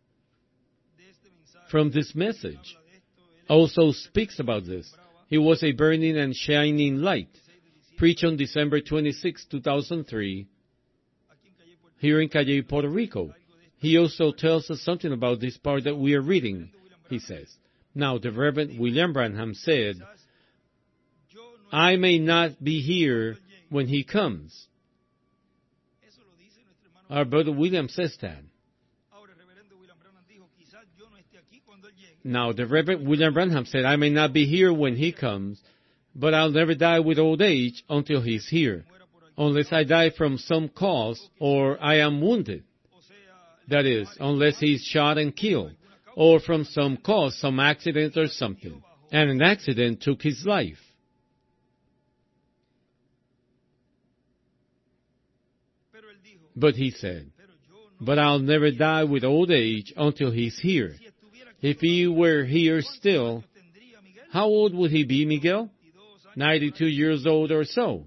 Speaker 2: from this message. Also speaks about this. He was a burning and shining light, preached on December 26, 2003, here in Cayey, Puerto Rico. He also tells us something about this part that we are reading. He says, now the Reverend William Branham said, I may not be here when he comes. Our brother William says that. Now the Reverend William Branham said, I may not be here when he comes, but I'll never die with old age until he's here, unless I die from some cause or I am wounded. That is, unless he's shot and killed, or from some cause, some accident or something. And an accident took his life. But he said, but I'll never die with old age until he's here. If he were here still, how old would he be, Miguel? 92 years old or so.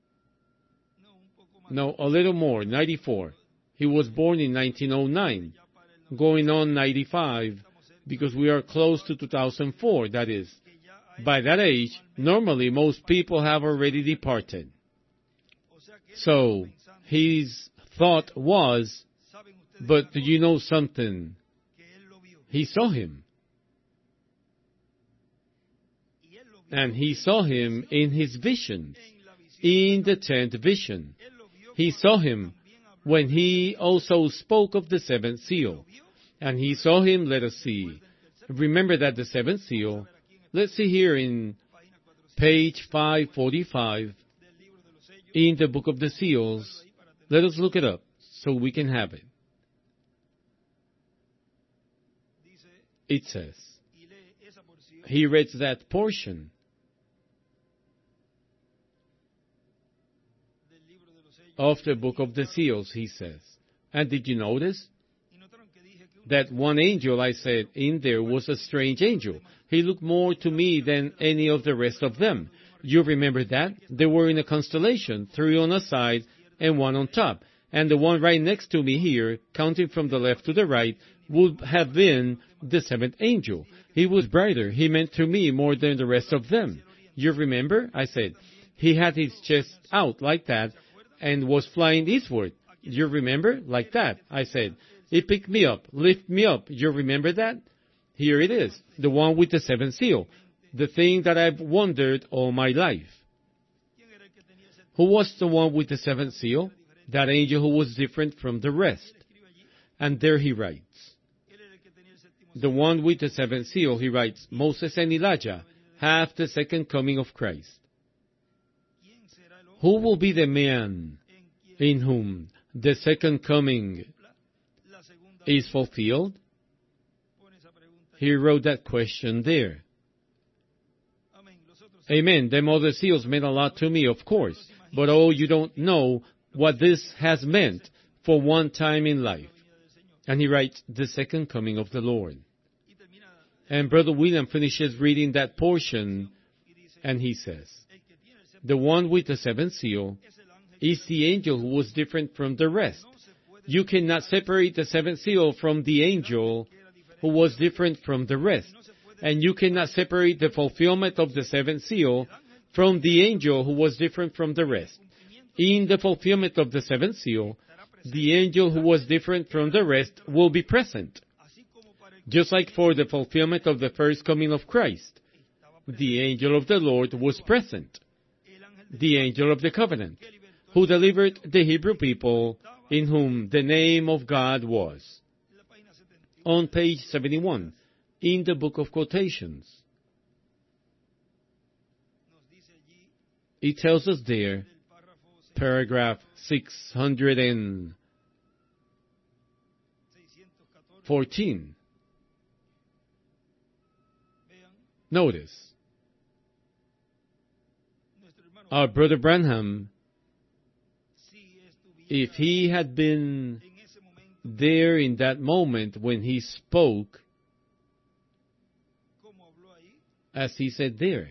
Speaker 2: No, a little more, 94. He was born in 1909, going on 95, because we are close to 2004, that is. By that age, normally most people have already departed. So, his thought was, but do you know something? He saw him. And he saw him in his visions, in the 10th vision. He saw him when he also spoke of the 7th seal. And he saw him, let us see. Remember that the 7th seal, let's see here in page 545, in the book of the seals. Let us look it up so we can have it. It says, he reads that portion of the book of the seals, he says. And did you notice that one angel I said in there was a strange angel? He looked more to me than any of the rest of them. You remember that? They were in a constellation, 3 on a side and 1 on top. And the one right next to me here, counting from the left to the right, would have been the seventh angel. He was brighter. He meant to me more than the rest of them. You remember? I said. He had his chest out like that and was flying eastward. You remember? Like that. I said. He picked me up, lift me up. You remember that? Here it is, the one with the seventh seal, the thing that I've wondered all my life. Who was the one with the seventh seal? That angel who was different from the rest. And there he writes. The one with the seventh seal, he writes, Moses and Elijah have the second coming of Christ. Who will be the man in whom the second coming is fulfilled? He wrote that question there. Amen. Them other seals meant a lot to me, of course. But oh, you don't know what this has meant for one time in life. And he writes, the second coming of the Lord. And Brother William finishes reading that portion, and he says, the one with the seventh seal is the angel who was different from the rest. You cannot separate the seventh seal from the angel who was different from the rest. And you cannot separate the fulfillment of the seventh seal from the angel who was different from the rest. In the fulfillment of the seventh seal, the angel who was different from the rest will be present. Just like for the fulfillment of the first coming of Christ, the angel of the Lord was present. The angel of the covenant, who delivered the Hebrew people in whom the name of God was. On page 71, in the book of quotations, it tells us there, paragraph 614. Notice, our brother Branham, if he had been there in that moment when he spoke, as he said there,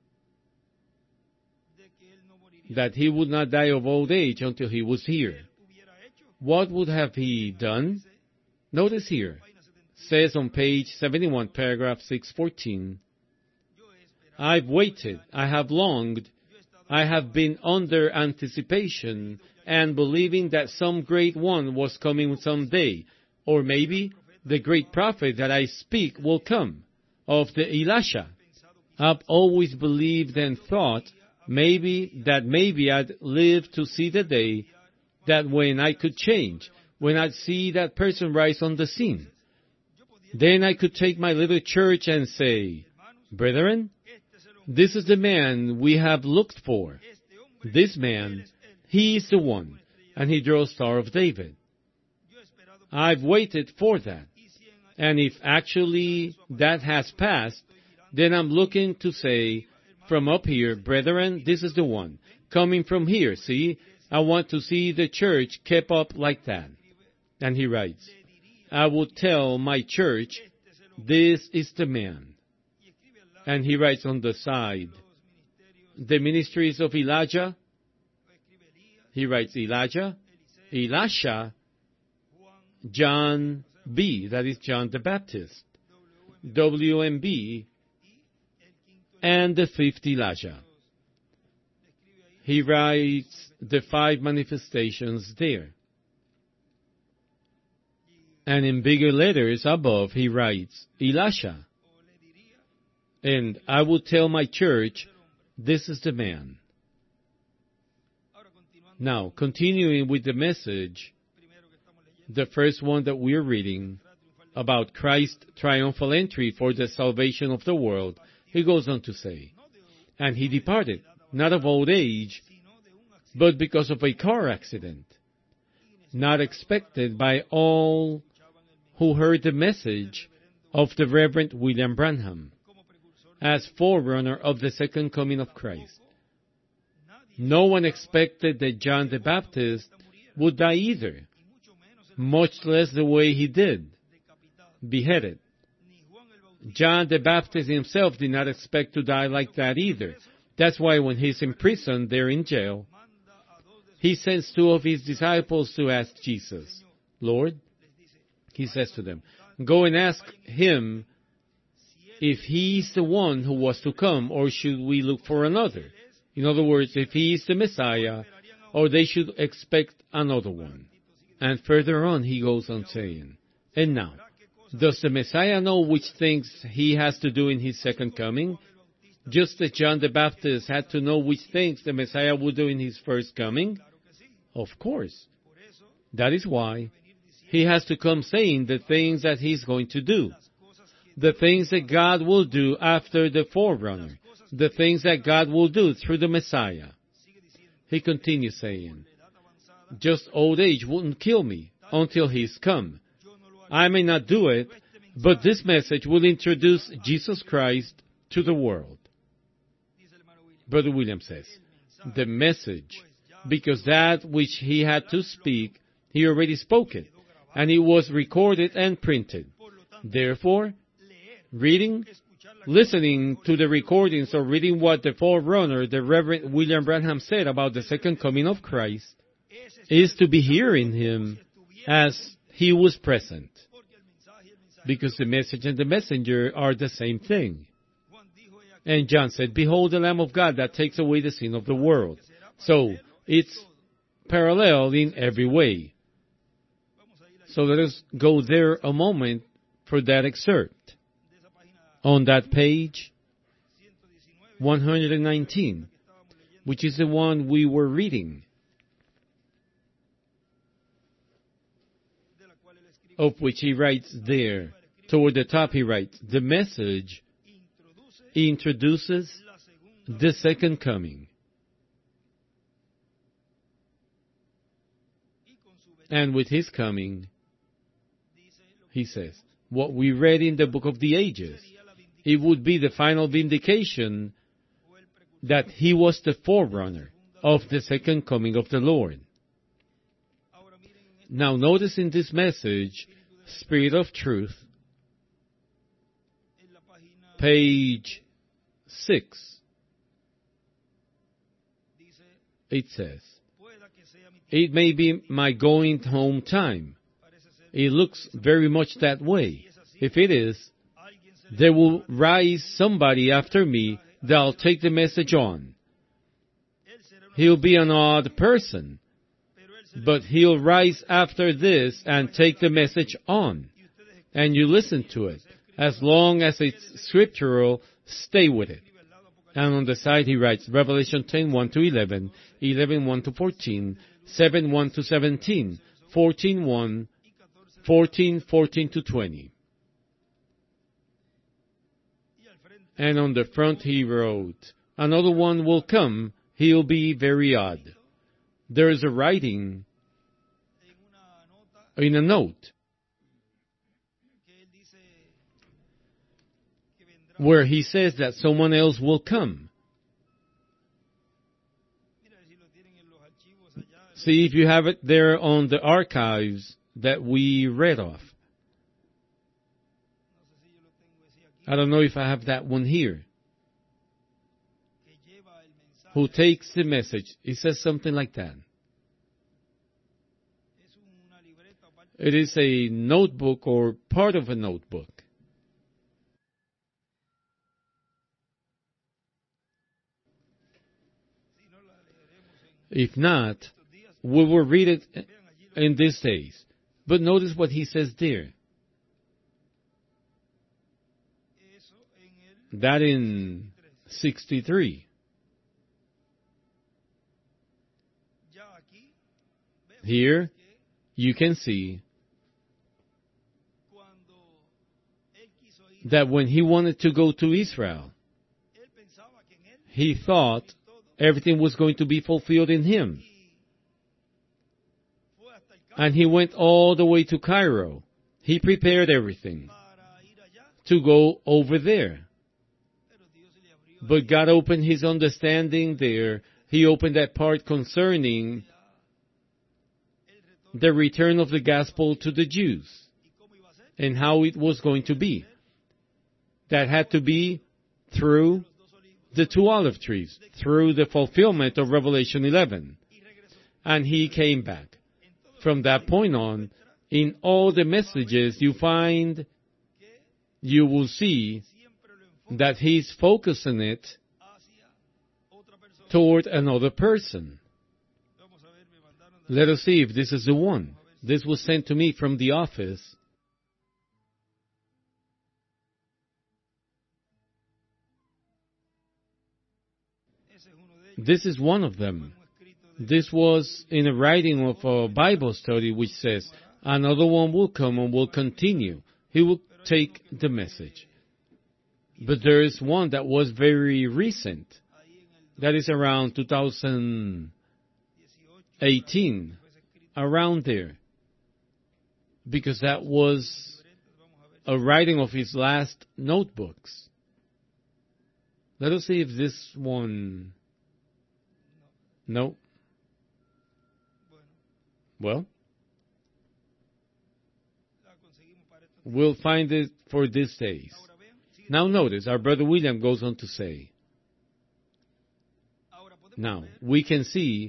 Speaker 2: that he would not die of old age until he was here, what would have he done? Notice here, says on page 71, paragraph 614, I've waited, I have longed, I have been under anticipation and believing that some great one was coming someday, or maybe the great prophet that I speak will come, of the Elisha. I've always believed and thought maybe I'd live to see the day that when I could change, when I'd see that person rise on the scene. Then I could take my little church and say, brethren, this is the man we have looked for. This man, he is the one, and he draws Star of David. I've waited for that. And if actually that has passed, then I'm looking to say, from up here, brethren, this is the one. Coming from here, see? I want to see the church kept up like that. And he writes, I will tell my church, this is the man. And he writes on the side, the ministries of Elijah. He writes Elijah, Elisha, John B., that is John the Baptist, WMB, and the fifth Elijah. He writes the 5 manifestations there. And in bigger letters above, he writes Elisha. And I will tell my church, this is the man. Now, continuing with the message, the first one that we're reading about Christ's triumphal entry for the salvation of the world, he goes on to say, and he departed, not of old age, but because of a car accident, not expected by all who heard the message of the Reverend William Branham, as forerunner of the second coming of Christ. No one expected that John the Baptist would die either, much less the way he did, beheaded. John the Baptist himself did not expect to die like that either. That's why when he's in prison, there in jail, he sends 2 of his disciples to ask Jesus, Lord, he says to them, Go and ask him if he's the one who was to come, or should we look for another? In other words, if he is the Messiah, or they should expect another one. And further on, he goes on saying, and now, does the Messiah know which things he has to do in his second coming? Just as John the Baptist had to know which things the Messiah would do in his first coming? Of course. That is why he has to come saying the things that he's going to do. The things that God will do after the forerunner. The things that God will do through the Messiah. He continues saying, just old age wouldn't kill me until he's come. I may not do it, but this message will introduce Jesus Christ to the world. Brother William says, the message, because that which he had to speak, he already spoke it, and it was recorded and printed. Therefore, reading, listening to the recordings or reading what the forerunner, the Reverend William Branham, said about the second coming of Christ, is to be hearing him as he was present. Because the message and the messenger are the same thing. And John said, behold the Lamb of God that takes away the sin of the world. So, it's parallel in every way. So let us go there a moment for that excerpt. On that page 119, which is the one we were reading, of which he writes there, toward the top he writes, the message introduces the second coming. And with his coming, he says, what we read in the book of the ages, it would be the final vindication that he was the forerunner of the second coming of the Lord. Now notice in this message, Spirit of Truth, page 6, it says, it may be my going home time. It looks very much that way. If it is, there will rise somebody after me that'll take the message on. He'll be an odd person, but he'll rise after this and take the message on. And you listen to it. As long as it's scriptural, stay with it. And on the side he writes, Revelation 10:1 to 11, 11:1 to 14, 7:1 to 17, 14:1, 14:14 to 20. And on the front he wrote, another one will come, he'll be very odd. There is a writing in a note where he says that someone else will come. See if you have it there on the archives that we read off. I don't know if I have that one here. Who takes the message. It says something like that. It is a notebook or part of a notebook. If not, we will read it in these days. But notice what he says there. That in 63. Here, you can see that when he wanted to go to Israel, he thought everything was going to be fulfilled in him. And he went all the way to Cairo. He prepared everything to go over there. But God opened his understanding there. He opened that part concerning the return of the gospel to the Jews and how it was going to be. That had to be through the two olive trees, through the fulfillment of Revelation 11. And he came back. From that point on, in all the messages you will see that he's focusing it toward another person. Let us see if this is the one. This was sent to me from the office. This is one of them. This was in a writing of a Bible study which says, another one will come and will continue. He will take the message. But there is one that was very recent. That is around 2018, around there. Because that was a writing of his last notebooks. Let us see if this one... No. Well, we'll find it for these days. Now notice, our brother William goes on to say, now, we can see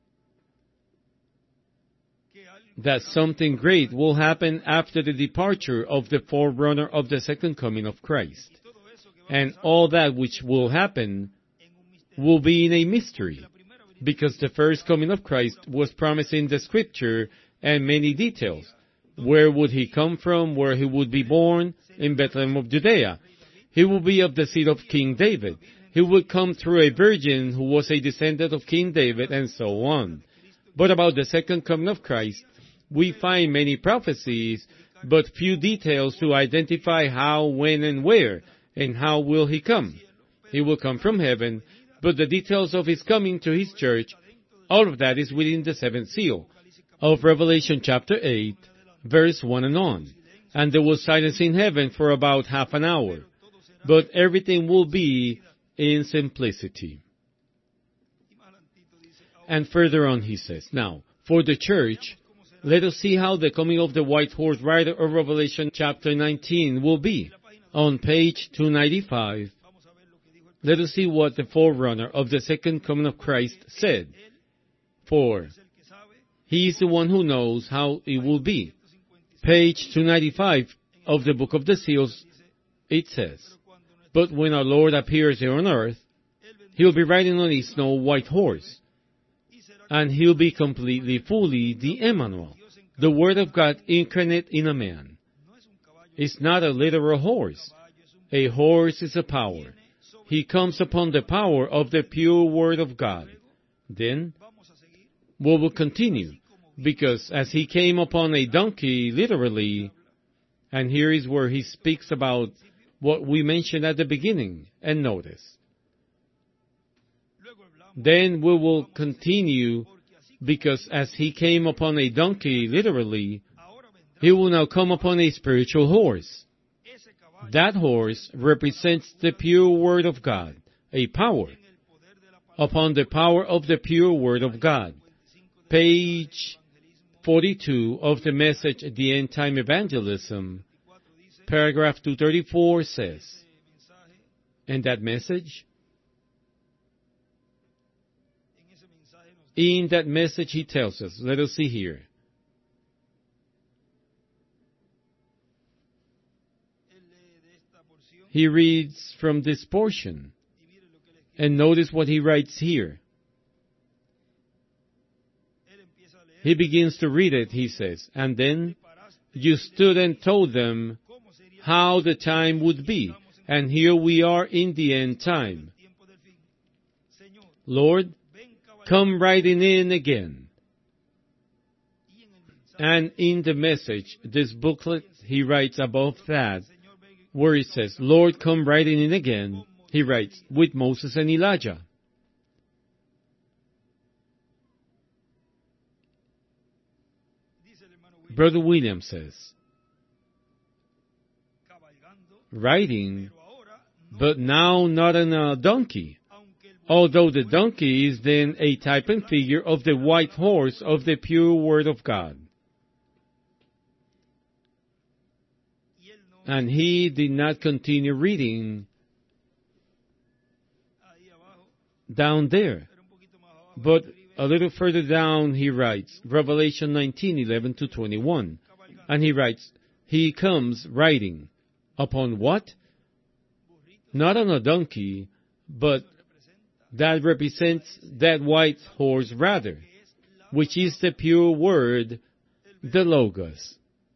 Speaker 2: that something great will happen after the departure of the forerunner of the second coming of Christ. And all that which will happen will be in a mystery, because the first coming of Christ was promised in the Scripture and many details. Where would he come from? Where he would be born? In Bethlehem of Judea. He will be of the seed of King David. He would come through a virgin who was a descendant of King David, and so on. But about the second coming of Christ, we find many prophecies, but few details to identify how, when, and where, and how will he come. He will come from heaven, but the details of his coming to his church, all of that is within the seventh seal of Revelation chapter 8, verse 1 and on. And there was silence in heaven for about half an hour. But everything will be in simplicity. And further on he says, now, for the church, let us see how the coming of the white horse rider of Revelation chapter 19 will be. On page 295, let us see what the forerunner of the second coming of Christ said. For he is the one who knows how it will be. Page 295 of the Book of the Seals, it says, but when our Lord appears here on earth, he'll be riding on a snow white horse, and he'll be completely, fully the Emmanuel, the Word of God incarnate in a man. It's not a literal horse. A horse is a power. He comes upon the power of the pure Word of God. Then, we will continue, because as he came upon a donkey, literally, and here is where he speaks about what we mentioned at the beginning, and notice. Then we will continue, because as he came upon a donkey, literally, he will now come upon a spiritual horse. That horse represents the pure Word of God, a power, upon the power of the pure Word of God. Page 42 of the message, The End Time Evangelism, paragraph 234 says, and that message, in that message he tells us, let us see here. He reads from this portion, and notice what he writes here. He begins to read it, he says, and then you stood and told them how the time would be, and here we are in the end time. Lord, come riding in again. And in the message, this booklet, he writes above that, where it says, Lord, come riding in again, he writes, with Moses and Elijah. Brother William says, riding, but now not on a donkey, although the donkey is then a type and figure of the white horse of the pure Word of God. And he did not continue reading down there. But a little further down he writes, Revelation 19:11-21. And he writes, he comes riding. Upon what? Not on a donkey, but that represents that white horse rather, which is the pure word, the Logos.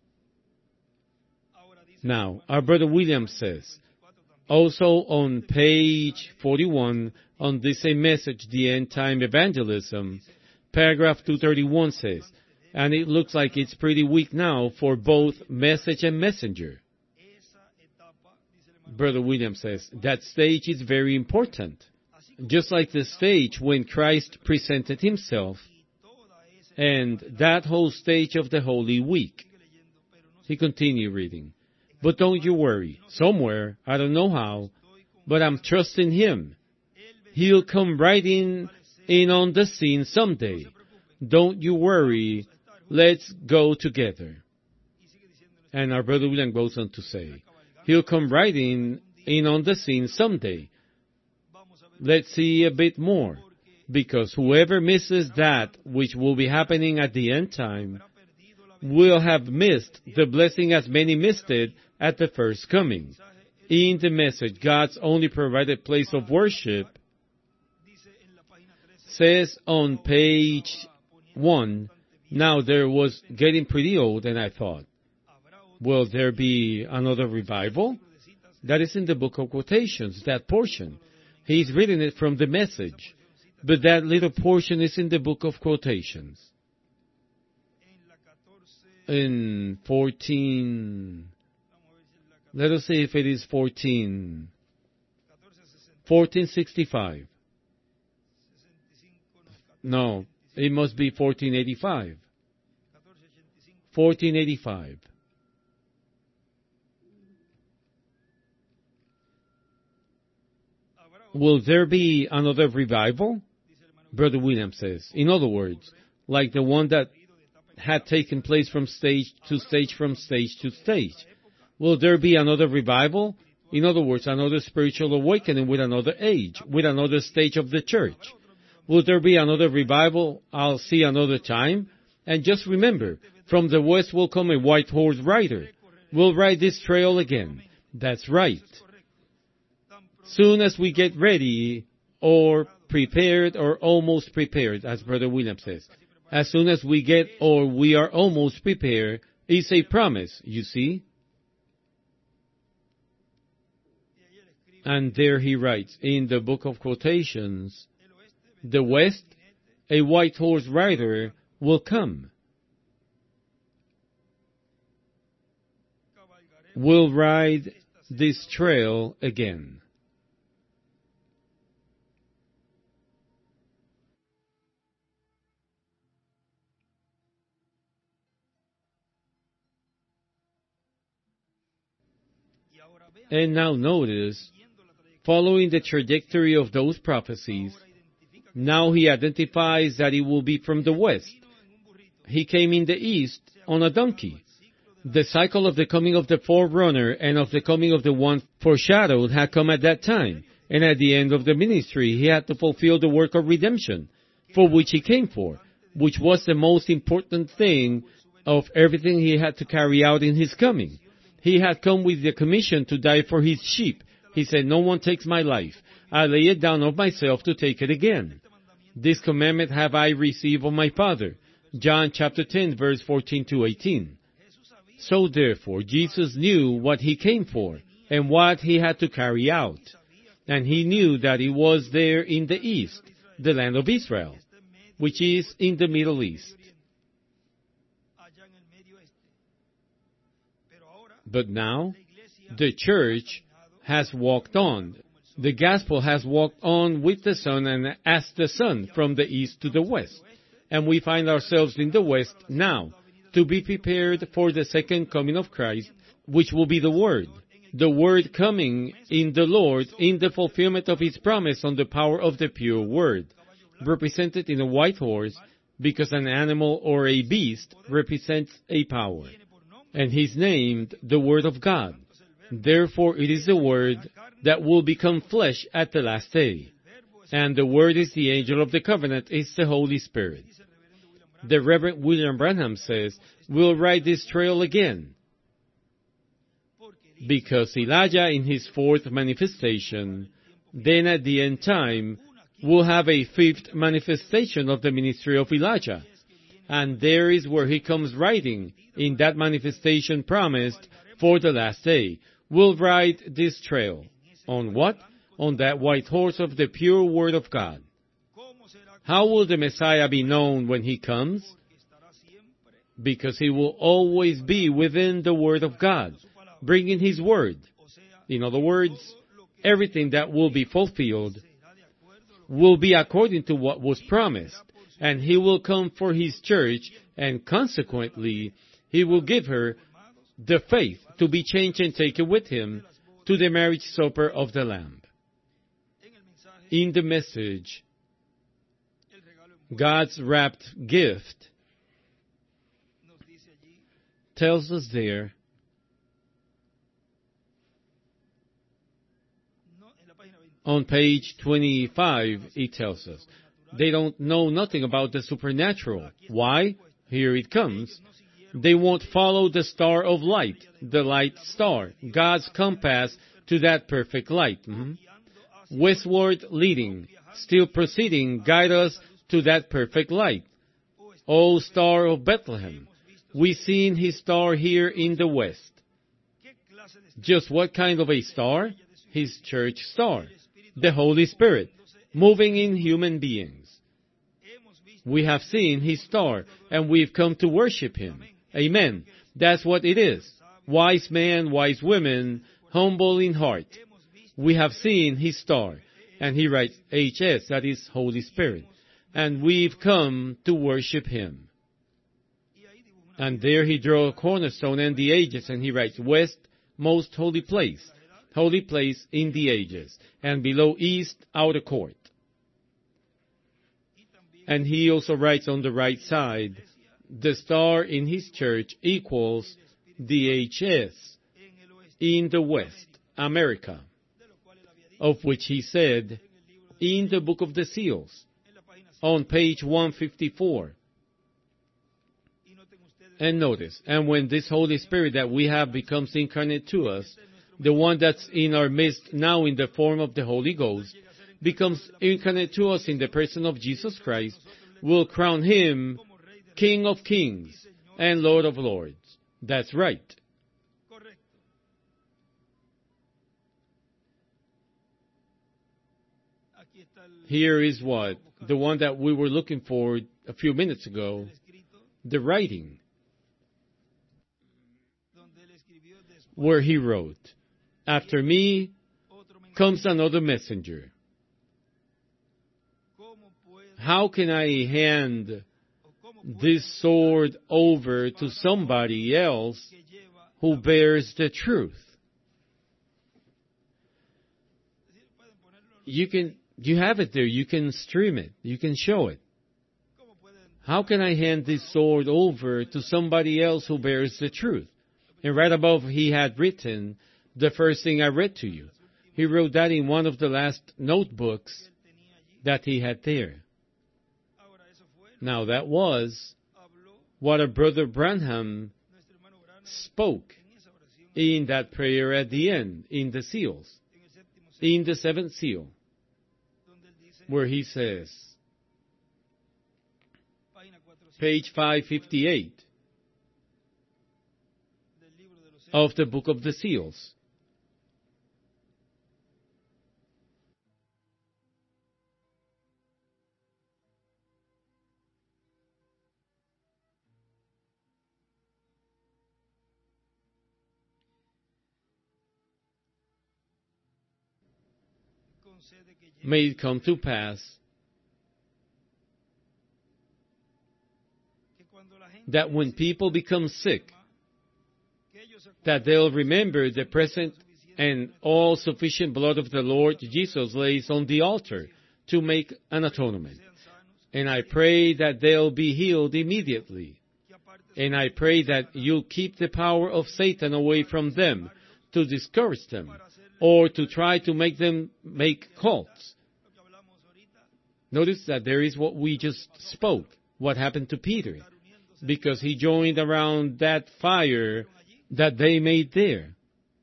Speaker 2: Now, our brother William says, also on page 41, on the same message, the End Time Evangelism, paragraph 231 says, and it looks like it's pretty weak now for both message and messenger. Brother William says, that stage is very important. Just like the stage when Christ presented himself, and that whole stage of the Holy Week. He continued reading. But don't you worry. Somewhere, I don't know how, but I'm trusting him. He'll come right in on the scene someday. Don't you worry. Let's go together. And our brother William goes on to say, he'll come right in on the scene someday. Let's see a bit more, because whoever misses that which will be happening at the end time will have missed the blessing as many missed it at the first coming. In the message, God's only provided place of worship, says on page 1, now there was getting pretty old, and I thought, will there be another revival? That is in the book of quotations, that portion. He's reading it from the message, but that little portion is in the book of quotations. In 14, let us see if it is 1465. No, it must be 1485. 1485. Will there be another revival? Brother William says, in other words, like the one that had taken place from stage to stage, from stage to stage. Will there be another revival? In other words, another spiritual awakening with another age, with another stage of the church. Will there be another revival? I'll see another time. And just remember, from the west will come a white horse rider. We'll ride this trail again. That's right. Soon as we get ready, or prepared, or almost prepared, as Brother William says. As soon as we get, or we are almost prepared, is a promise, you see. And there he writes, in the book of quotations, the west, a white horse rider will come. Will ride this trail again. And now notice, following the trajectory of those prophecies, now he identifies that it will be from the west. He came in the east on a donkey. The cycle of the coming of the forerunner and of the coming of the one foreshadowed had come at that time. And at the end of the ministry, he had to fulfill the work of redemption, for which he came for, which was the most important thing of everything he had to carry out in his coming. He had come with the commission to die for his sheep. He said, no one takes my life. I lay it down of myself to take it again. This commandment have I received of my Father. John chapter 10, verse 14 to 18. So therefore, Jesus knew what he came for and what he had to carry out. And he knew that he was there in the east, the land of Israel, which is in the Middle East. But now, the church has walked on. The gospel has walked on with the Son and as the Son from the east to the west. And we find ourselves in the west now to be prepared for the second coming of Christ, which will be the Word. The Word coming in the Lord in the fulfillment of His promise on the power of the pure Word, represented in a white horse, because an animal or a beast represents a power. And He's named the Word of God. Therefore it is the Word that will become flesh at the last day. And the Word is the angel of the covenant, is the Holy Spirit. the Reverend William Branham says, will ride this trail again. Because Elijah in his fourth manifestation, then at the end time, will have a fifth manifestation of the ministry of Elijah. And there is where he comes riding in that manifestation promised for the last day. Will ride this trail. On what? On that white horse of the pure word of God. How will the Messiah be known when he comes? Because he will always be within the word of God, bringing his word. In other words, everything that will be fulfilled will be according to what was promised, and he will come for his church, and consequently, he will give her the faith to be changed and taken with him to the marriage supper of the Lamb. In the message, God's wrapped gift tells us there, on page 25, it tells us, they don't know nothing about the supernatural. Why? Here it comes. They won't follow the star of light, the light star, God's compass to that perfect light. Westward leading, still proceeding, guide us to that perfect light. O star of Bethlehem, we seen his star here in the west. Just what kind of a star? His church star, the Holy Spirit, moving in human beings. We have seen his star, and we've come to worship him. Amen. That's what it is. Wise men, wise women, humble in heart. We have seen his star. And he writes HS, that is Holy Spirit. And we've come to worship him. And there he drew a cornerstone and the ages, and he writes west, most holy place in the ages, and below east, outer court. And he also writes on the right side, the star in his church equals the HS in the west, America, of which he said in the book of the seals, on page 154. And notice, and when this Holy Spirit that we have becomes incarnate to us, the one that's in our midst now in the form of the Holy Ghost, becomes incarnate to us in the person of Jesus Christ, will crown him King of Kings and Lord of Lords. That's right. Here is what? The one that we were looking for a few minutes ago, the writing, where he wrote, after me comes another messenger. How can I hand this sword over to somebody else who bears the truth? You have it there. You can stream it. You can show it. How can I hand this sword over to somebody else who bears the truth? And right above he had written the first thing I read to you. He wrote that in one of the last notebooks that he had there. Now that was what our brother Branham spoke in that prayer at the end, in the seals, in the seventh seal, where he says, page 558 of the book of the seals. May it come to pass that when people become sick, that they'll remember the present and all-sufficient blood of the Lord Jesus lays on the altar to make an atonement. And I pray that they'll be healed immediately. And I pray that you'll keep the power of Satan away from them to discourage them or to try to make them make cults. Notice that there is what we just spoke. what happened to Peter, because he joined around that fire that they made there.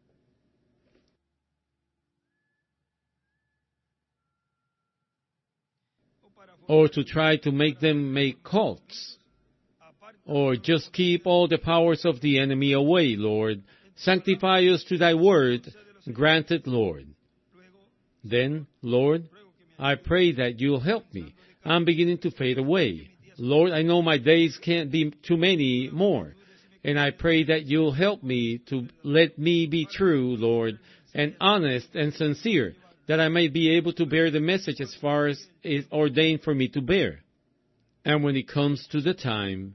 Speaker 2: Or to try to make them make cults, or just keep all the powers of the enemy away, Lord. Sanctify us to thy word, grant it, Lord. Then, Lord, I pray that you'll help me. I'm beginning to fade away. Lord, I know my days can't be too many more, and I pray that you'll help me to let me be true, Lord, and honest and sincere, that I may be able to bear the message as far as is ordained for me to bear. And when it comes to the time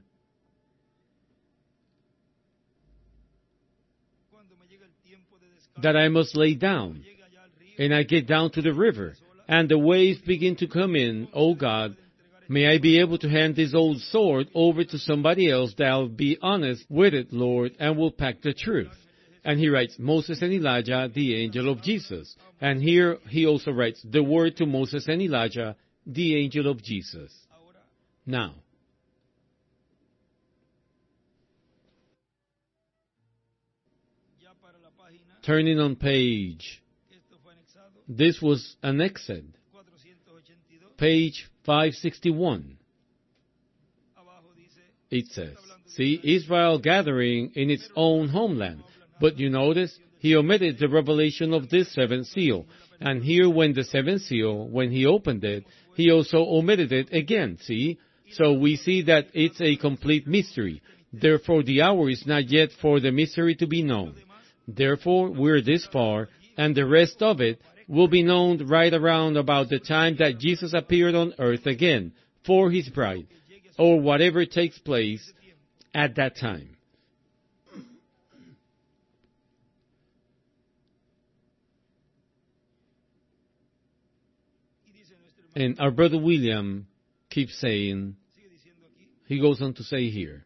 Speaker 2: that I must lay down, and I get down to the river, and the waves begin to come in, O God, may I be able to hand this old sword over to somebody else that'll be honest with it, Lord, and will pack the truth. And he writes, Moses and Elijah, the angel of Jesus. And here he also writes, the word to Moses and Elijah, the angel of Jesus. Now, turning on page, this was annexed, page 561. It says, see, Israel gathering in its own homeland. But you notice, he omitted the revelation of this seventh seal. And here when the seventh seal, when he opened it, he also omitted it again, see? So we see that it's a complete mystery. Therefore the hour is not yet for the mystery to be known. Therefore we're this far, and the rest of it will be known right around about the time that Jesus appeared on earth again for his bride, or whatever takes place at that time. And our brother William keeps saying, he goes on to say here,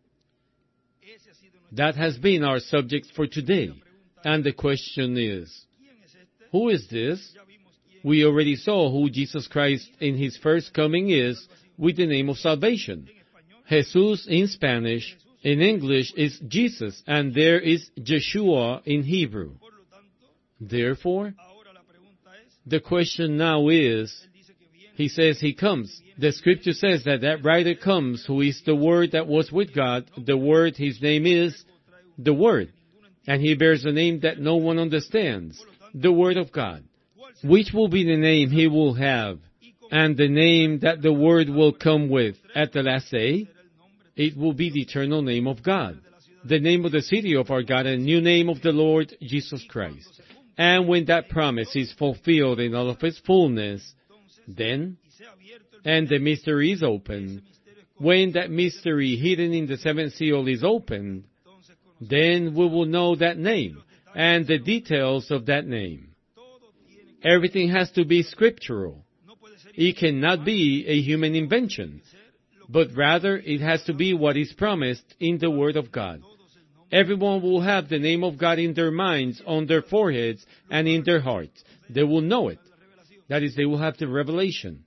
Speaker 2: that has been our subject for today. And the question is, who is this? We already saw who Jesus Christ in his first coming is with the name of salvation. Jesus in Spanish, in English is Jesus, and there is Yeshua in Hebrew. Therefore, the question now is, he says he comes. The scripture says that that writer comes, who is the Word that was with God. The Word, his name is the Word. And he bears a name that no one understands, the Word of God. Which will be the name he will have, and the name that the Word will come with at the last day? It will be the eternal name of God, the name of the city of our God, and new name of the Lord Jesus Christ. And when that promise is fulfilled in all of its fullness, then, and the mystery is open, when that mystery hidden in the seventh seal is opened, then we will know that name and the details of that name. Everything has to be scriptural. It cannot be a human invention, but rather it has to be what is promised in the Word of God. Everyone will have the name of God in their minds, on their foreheads, and in their hearts. They will know it. That is, they will have the revelation.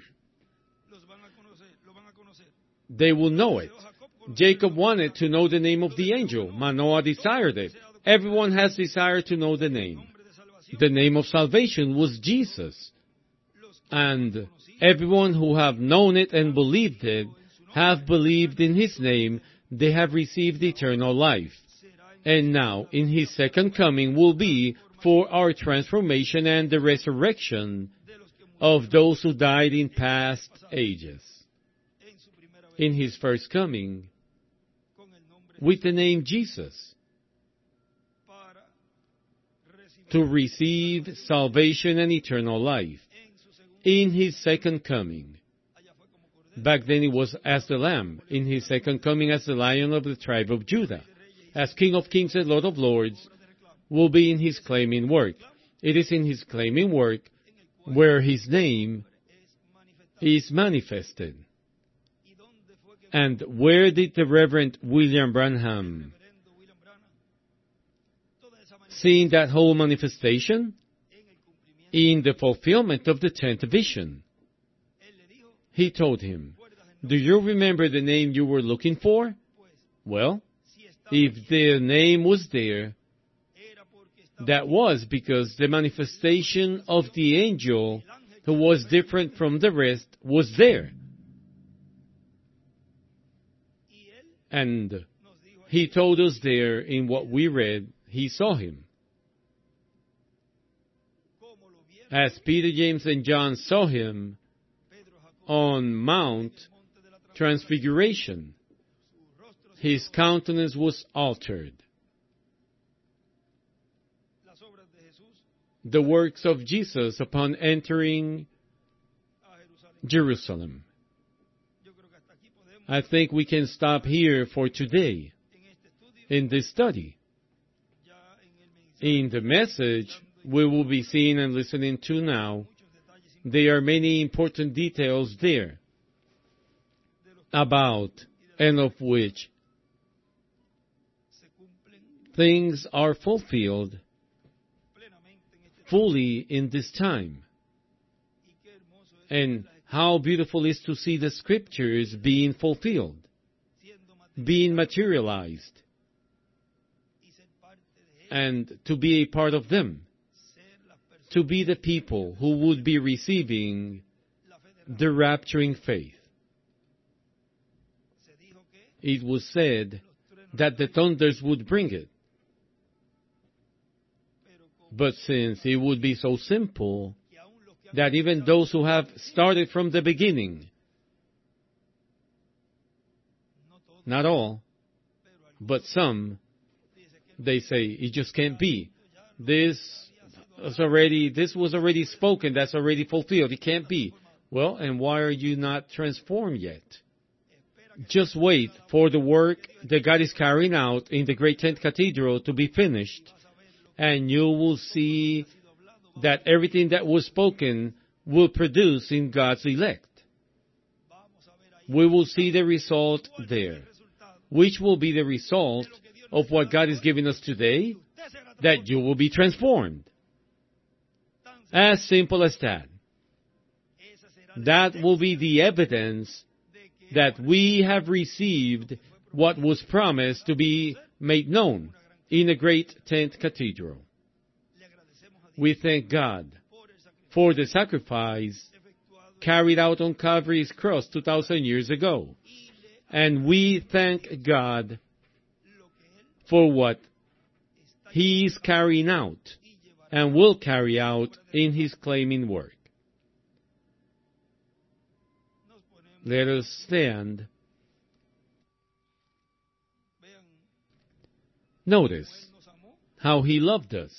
Speaker 2: They will know it. Jacob wanted to know the name of the angel. Manoah desired it. Everyone has desire to know the name. The name of salvation was Jesus. And everyone who have known it and believed it, have believed in his name, they have received eternal life. And now, in his second coming will be for our transformation and the resurrection of those who died in past ages. In his first coming, with the name Jesus, to receive salvation and eternal life. In his second coming, back then it was as the Lamb. In his second coming as the Lion of the tribe of Judah. As King of Kings and Lord of Lords, will be in his claiming work. It is in his claiming work where his name is manifested. And where did the Reverend William Branham see that whole manifestation? In the fulfillment of the 10th vision. He told him, Do you remember the name you were looking for? Well, if the name was there, that was because the manifestation of the angel, who was different from the rest, was there. And he told us there in what we read, he saw him. As Peter, James, and John saw him on Mount Transfiguration, his countenance was altered. The works of Jesus upon entering Jerusalem. I think we can stop here for today in this study. In the message we will be seeing and listening to now, there are many important details there about and of which things are fulfilled fully in this time. And how beautiful it is to see the scriptures being fulfilled, being materialized, and to be a part of them, to be the people who would be receiving the rapturing faith. It was said that the thunders would bring it. But since it would be so simple that even those who have started from the beginning, not all, but some, they say, it just can't be. This was already spoken, that's already fulfilled, it can't be. Well, and why are you not transformed yet? Just wait for the work that God is carrying out in the Great Tent Cathedral to be finished, and you will see that everything that was spoken will produce in God's elect. We will see the result there, which will be the result of what God is giving us today, that you will be transformed. As simple as that. That will be the evidence that we have received what was promised to be made known in the Great Tent Cathedral. We thank God for the sacrifice carried out on Calvary's cross 2,000 years ago. And we thank God for what He is carrying out and will carry out in His claiming work. Let us stand. Notice how He loved us.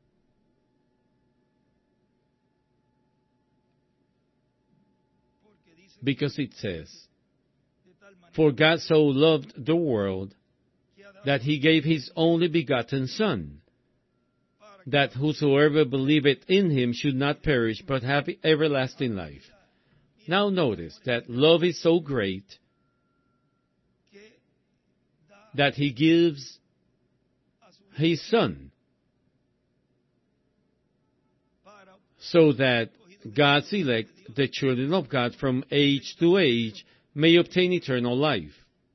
Speaker 2: Because it says, "For God so loved the world that He gave His only begotten Son, that whosoever believeth in Him should not perish, but have everlasting life." Now notice that love is so great that He gives His Son so that God's elect, the children of God from age to age, may obtain eternal life.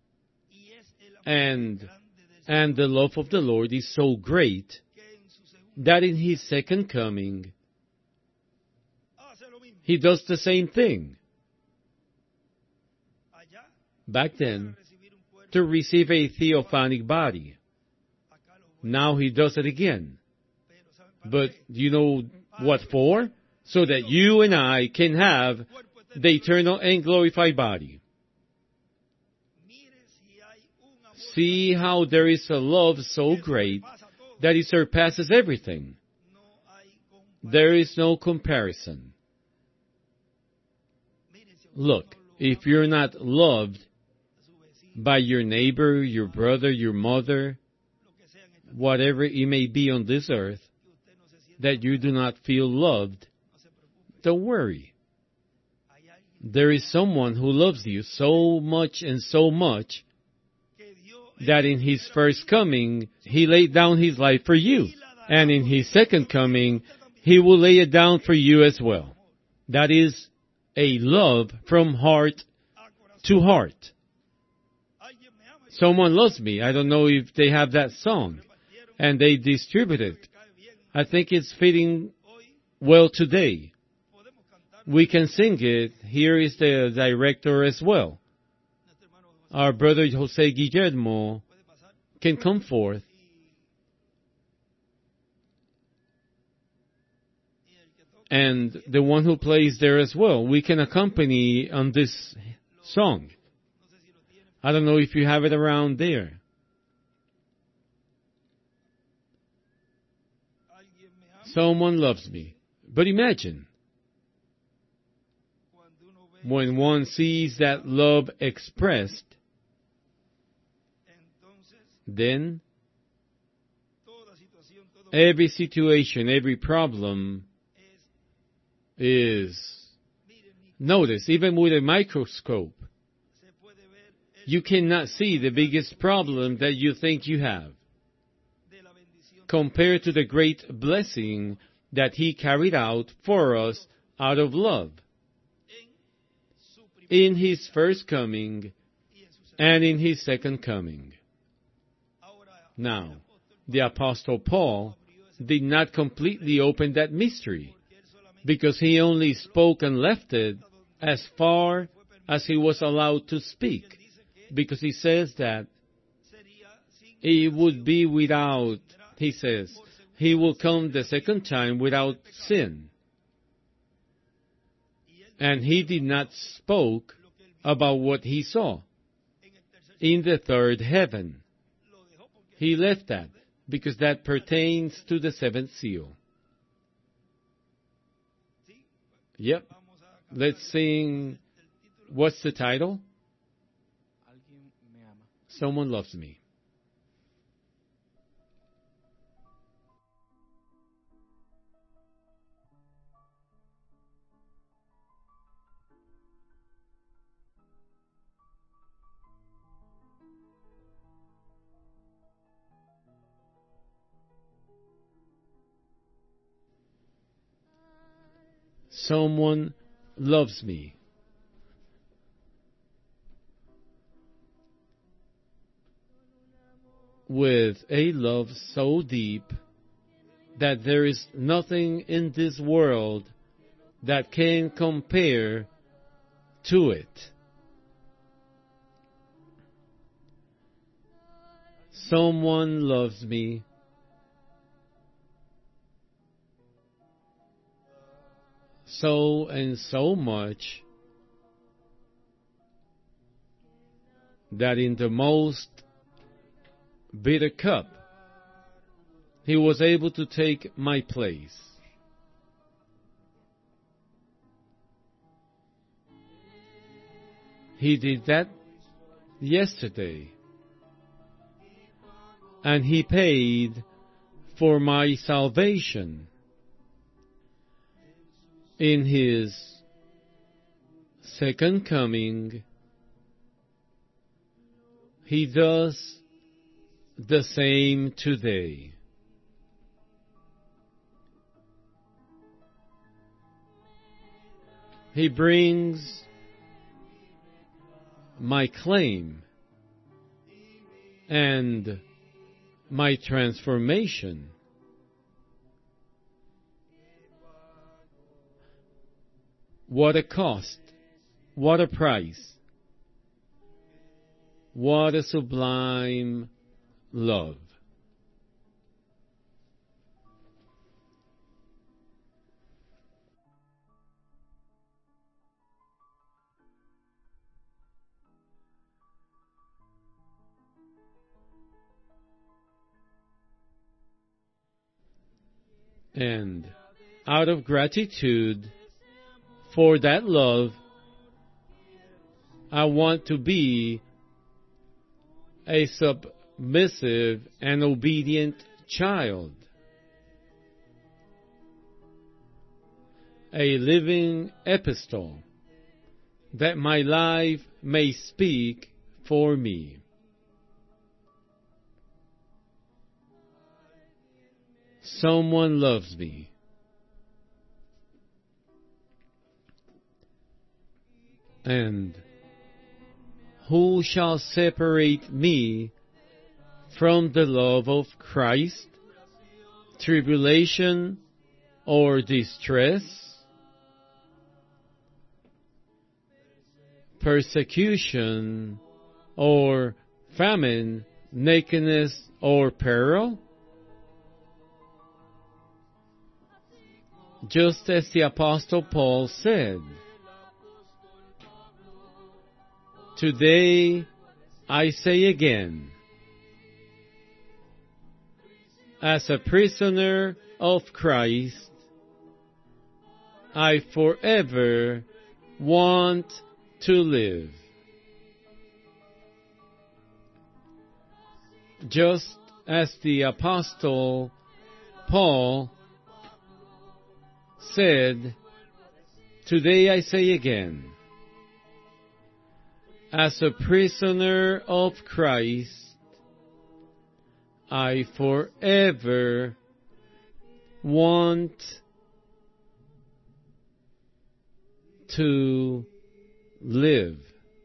Speaker 2: And the love of the Lord is so great that in His second coming, He does the same thing. Back then, to receive a theophanic body. Now He does it again. But do you know what for? So that you and I can have the eternal and glorified body. See how there is a love so great that it surpasses everything. There is no comparison. Look, if you're not loved by your neighbor, your brother, your mother, whatever it may be on this earth, that you do not feel loved, don't worry. There is someone who loves you so much and so much that in His first coming, He laid down His life for you. And in His second coming, He will lay it down for you as well. That is a love from heart to heart. Someone loves me. I don't know if they have that song, and they distribute it. I think it's fitting well today. We can sing it. Here is the director as well. Our brother Jose Guillermo can come forth. And the one who plays there as well. We can accompany on this song. I don't know if you have it around there. Someone loves me. But imagine, when one sees that love expressed, then every situation, every problem is noticed, even with a microscope. You cannot see the biggest problem that you think you have compared to the great blessing that He carried out for us out of love in His first coming and in His second coming. Now, the Apostle Paul did not completely open that mystery because he only spoke and left it as far as he was allowed to speak. Because he says that he would be without, he says, he will come the second time without sin. And he did not spoke about what he saw in the third heaven. He left that because that pertains to the seventh seal. Yep. Let's sing, what's the title? Someone loves me. Someone loves me. With a love so deep that there is nothing in this world that can compare to it. Someone loves me. So and so much that in the most bitter cup, He was able to take my place. He did that yesterday. And He paid for my salvation in His second coming. He does the same today. He brings my claim and my transformation. What a cost, what a price, what a sublime love. And out of gratitude for that love, I want to be a submissive and obedient child, a living epistle, that my life may speak for me. Someone loves me. And Who shall separate me from the love of Christ? Tribulation or distress? Persecution or famine, nakedness or peril? Just as the Apostle Paul said, today I say again, as a prisoner of Christ, I forever want to live. Just as the Apostle Paul said, today I say again, as a prisoner of Christ, I forever want to live.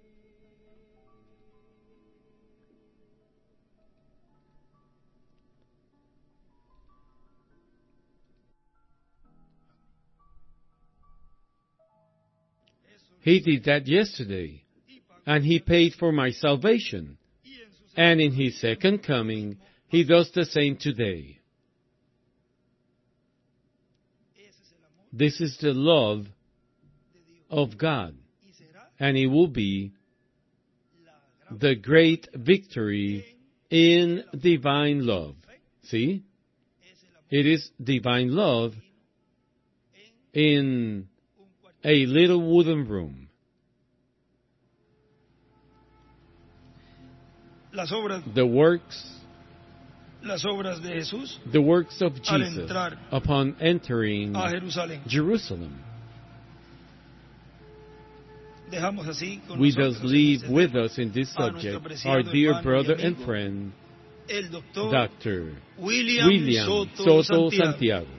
Speaker 2: He did that yesterday, and He paid for my salvation. And in His second coming, He does the same today. This is the love of God, and it will be the great victory in divine love. See? It is divine love in a little wooden room. The works
Speaker 1: de Jesús
Speaker 2: the works of
Speaker 1: al
Speaker 2: Jesus
Speaker 1: entrar
Speaker 2: upon entering
Speaker 1: a Jerusalén.
Speaker 2: Jerusalem.
Speaker 1: Dejamos así con
Speaker 2: We thus
Speaker 1: nosotros
Speaker 2: leave
Speaker 1: en este
Speaker 2: with
Speaker 1: tema
Speaker 2: us in this
Speaker 1: a nuestro
Speaker 2: subject
Speaker 1: apreciado
Speaker 2: our dear
Speaker 1: hermano y
Speaker 2: brother and
Speaker 1: amigo,
Speaker 2: friend,
Speaker 1: el doctor
Speaker 2: Dr.
Speaker 1: William
Speaker 2: William
Speaker 1: Soto
Speaker 2: Soto
Speaker 1: Santiago.
Speaker 2: Santiago.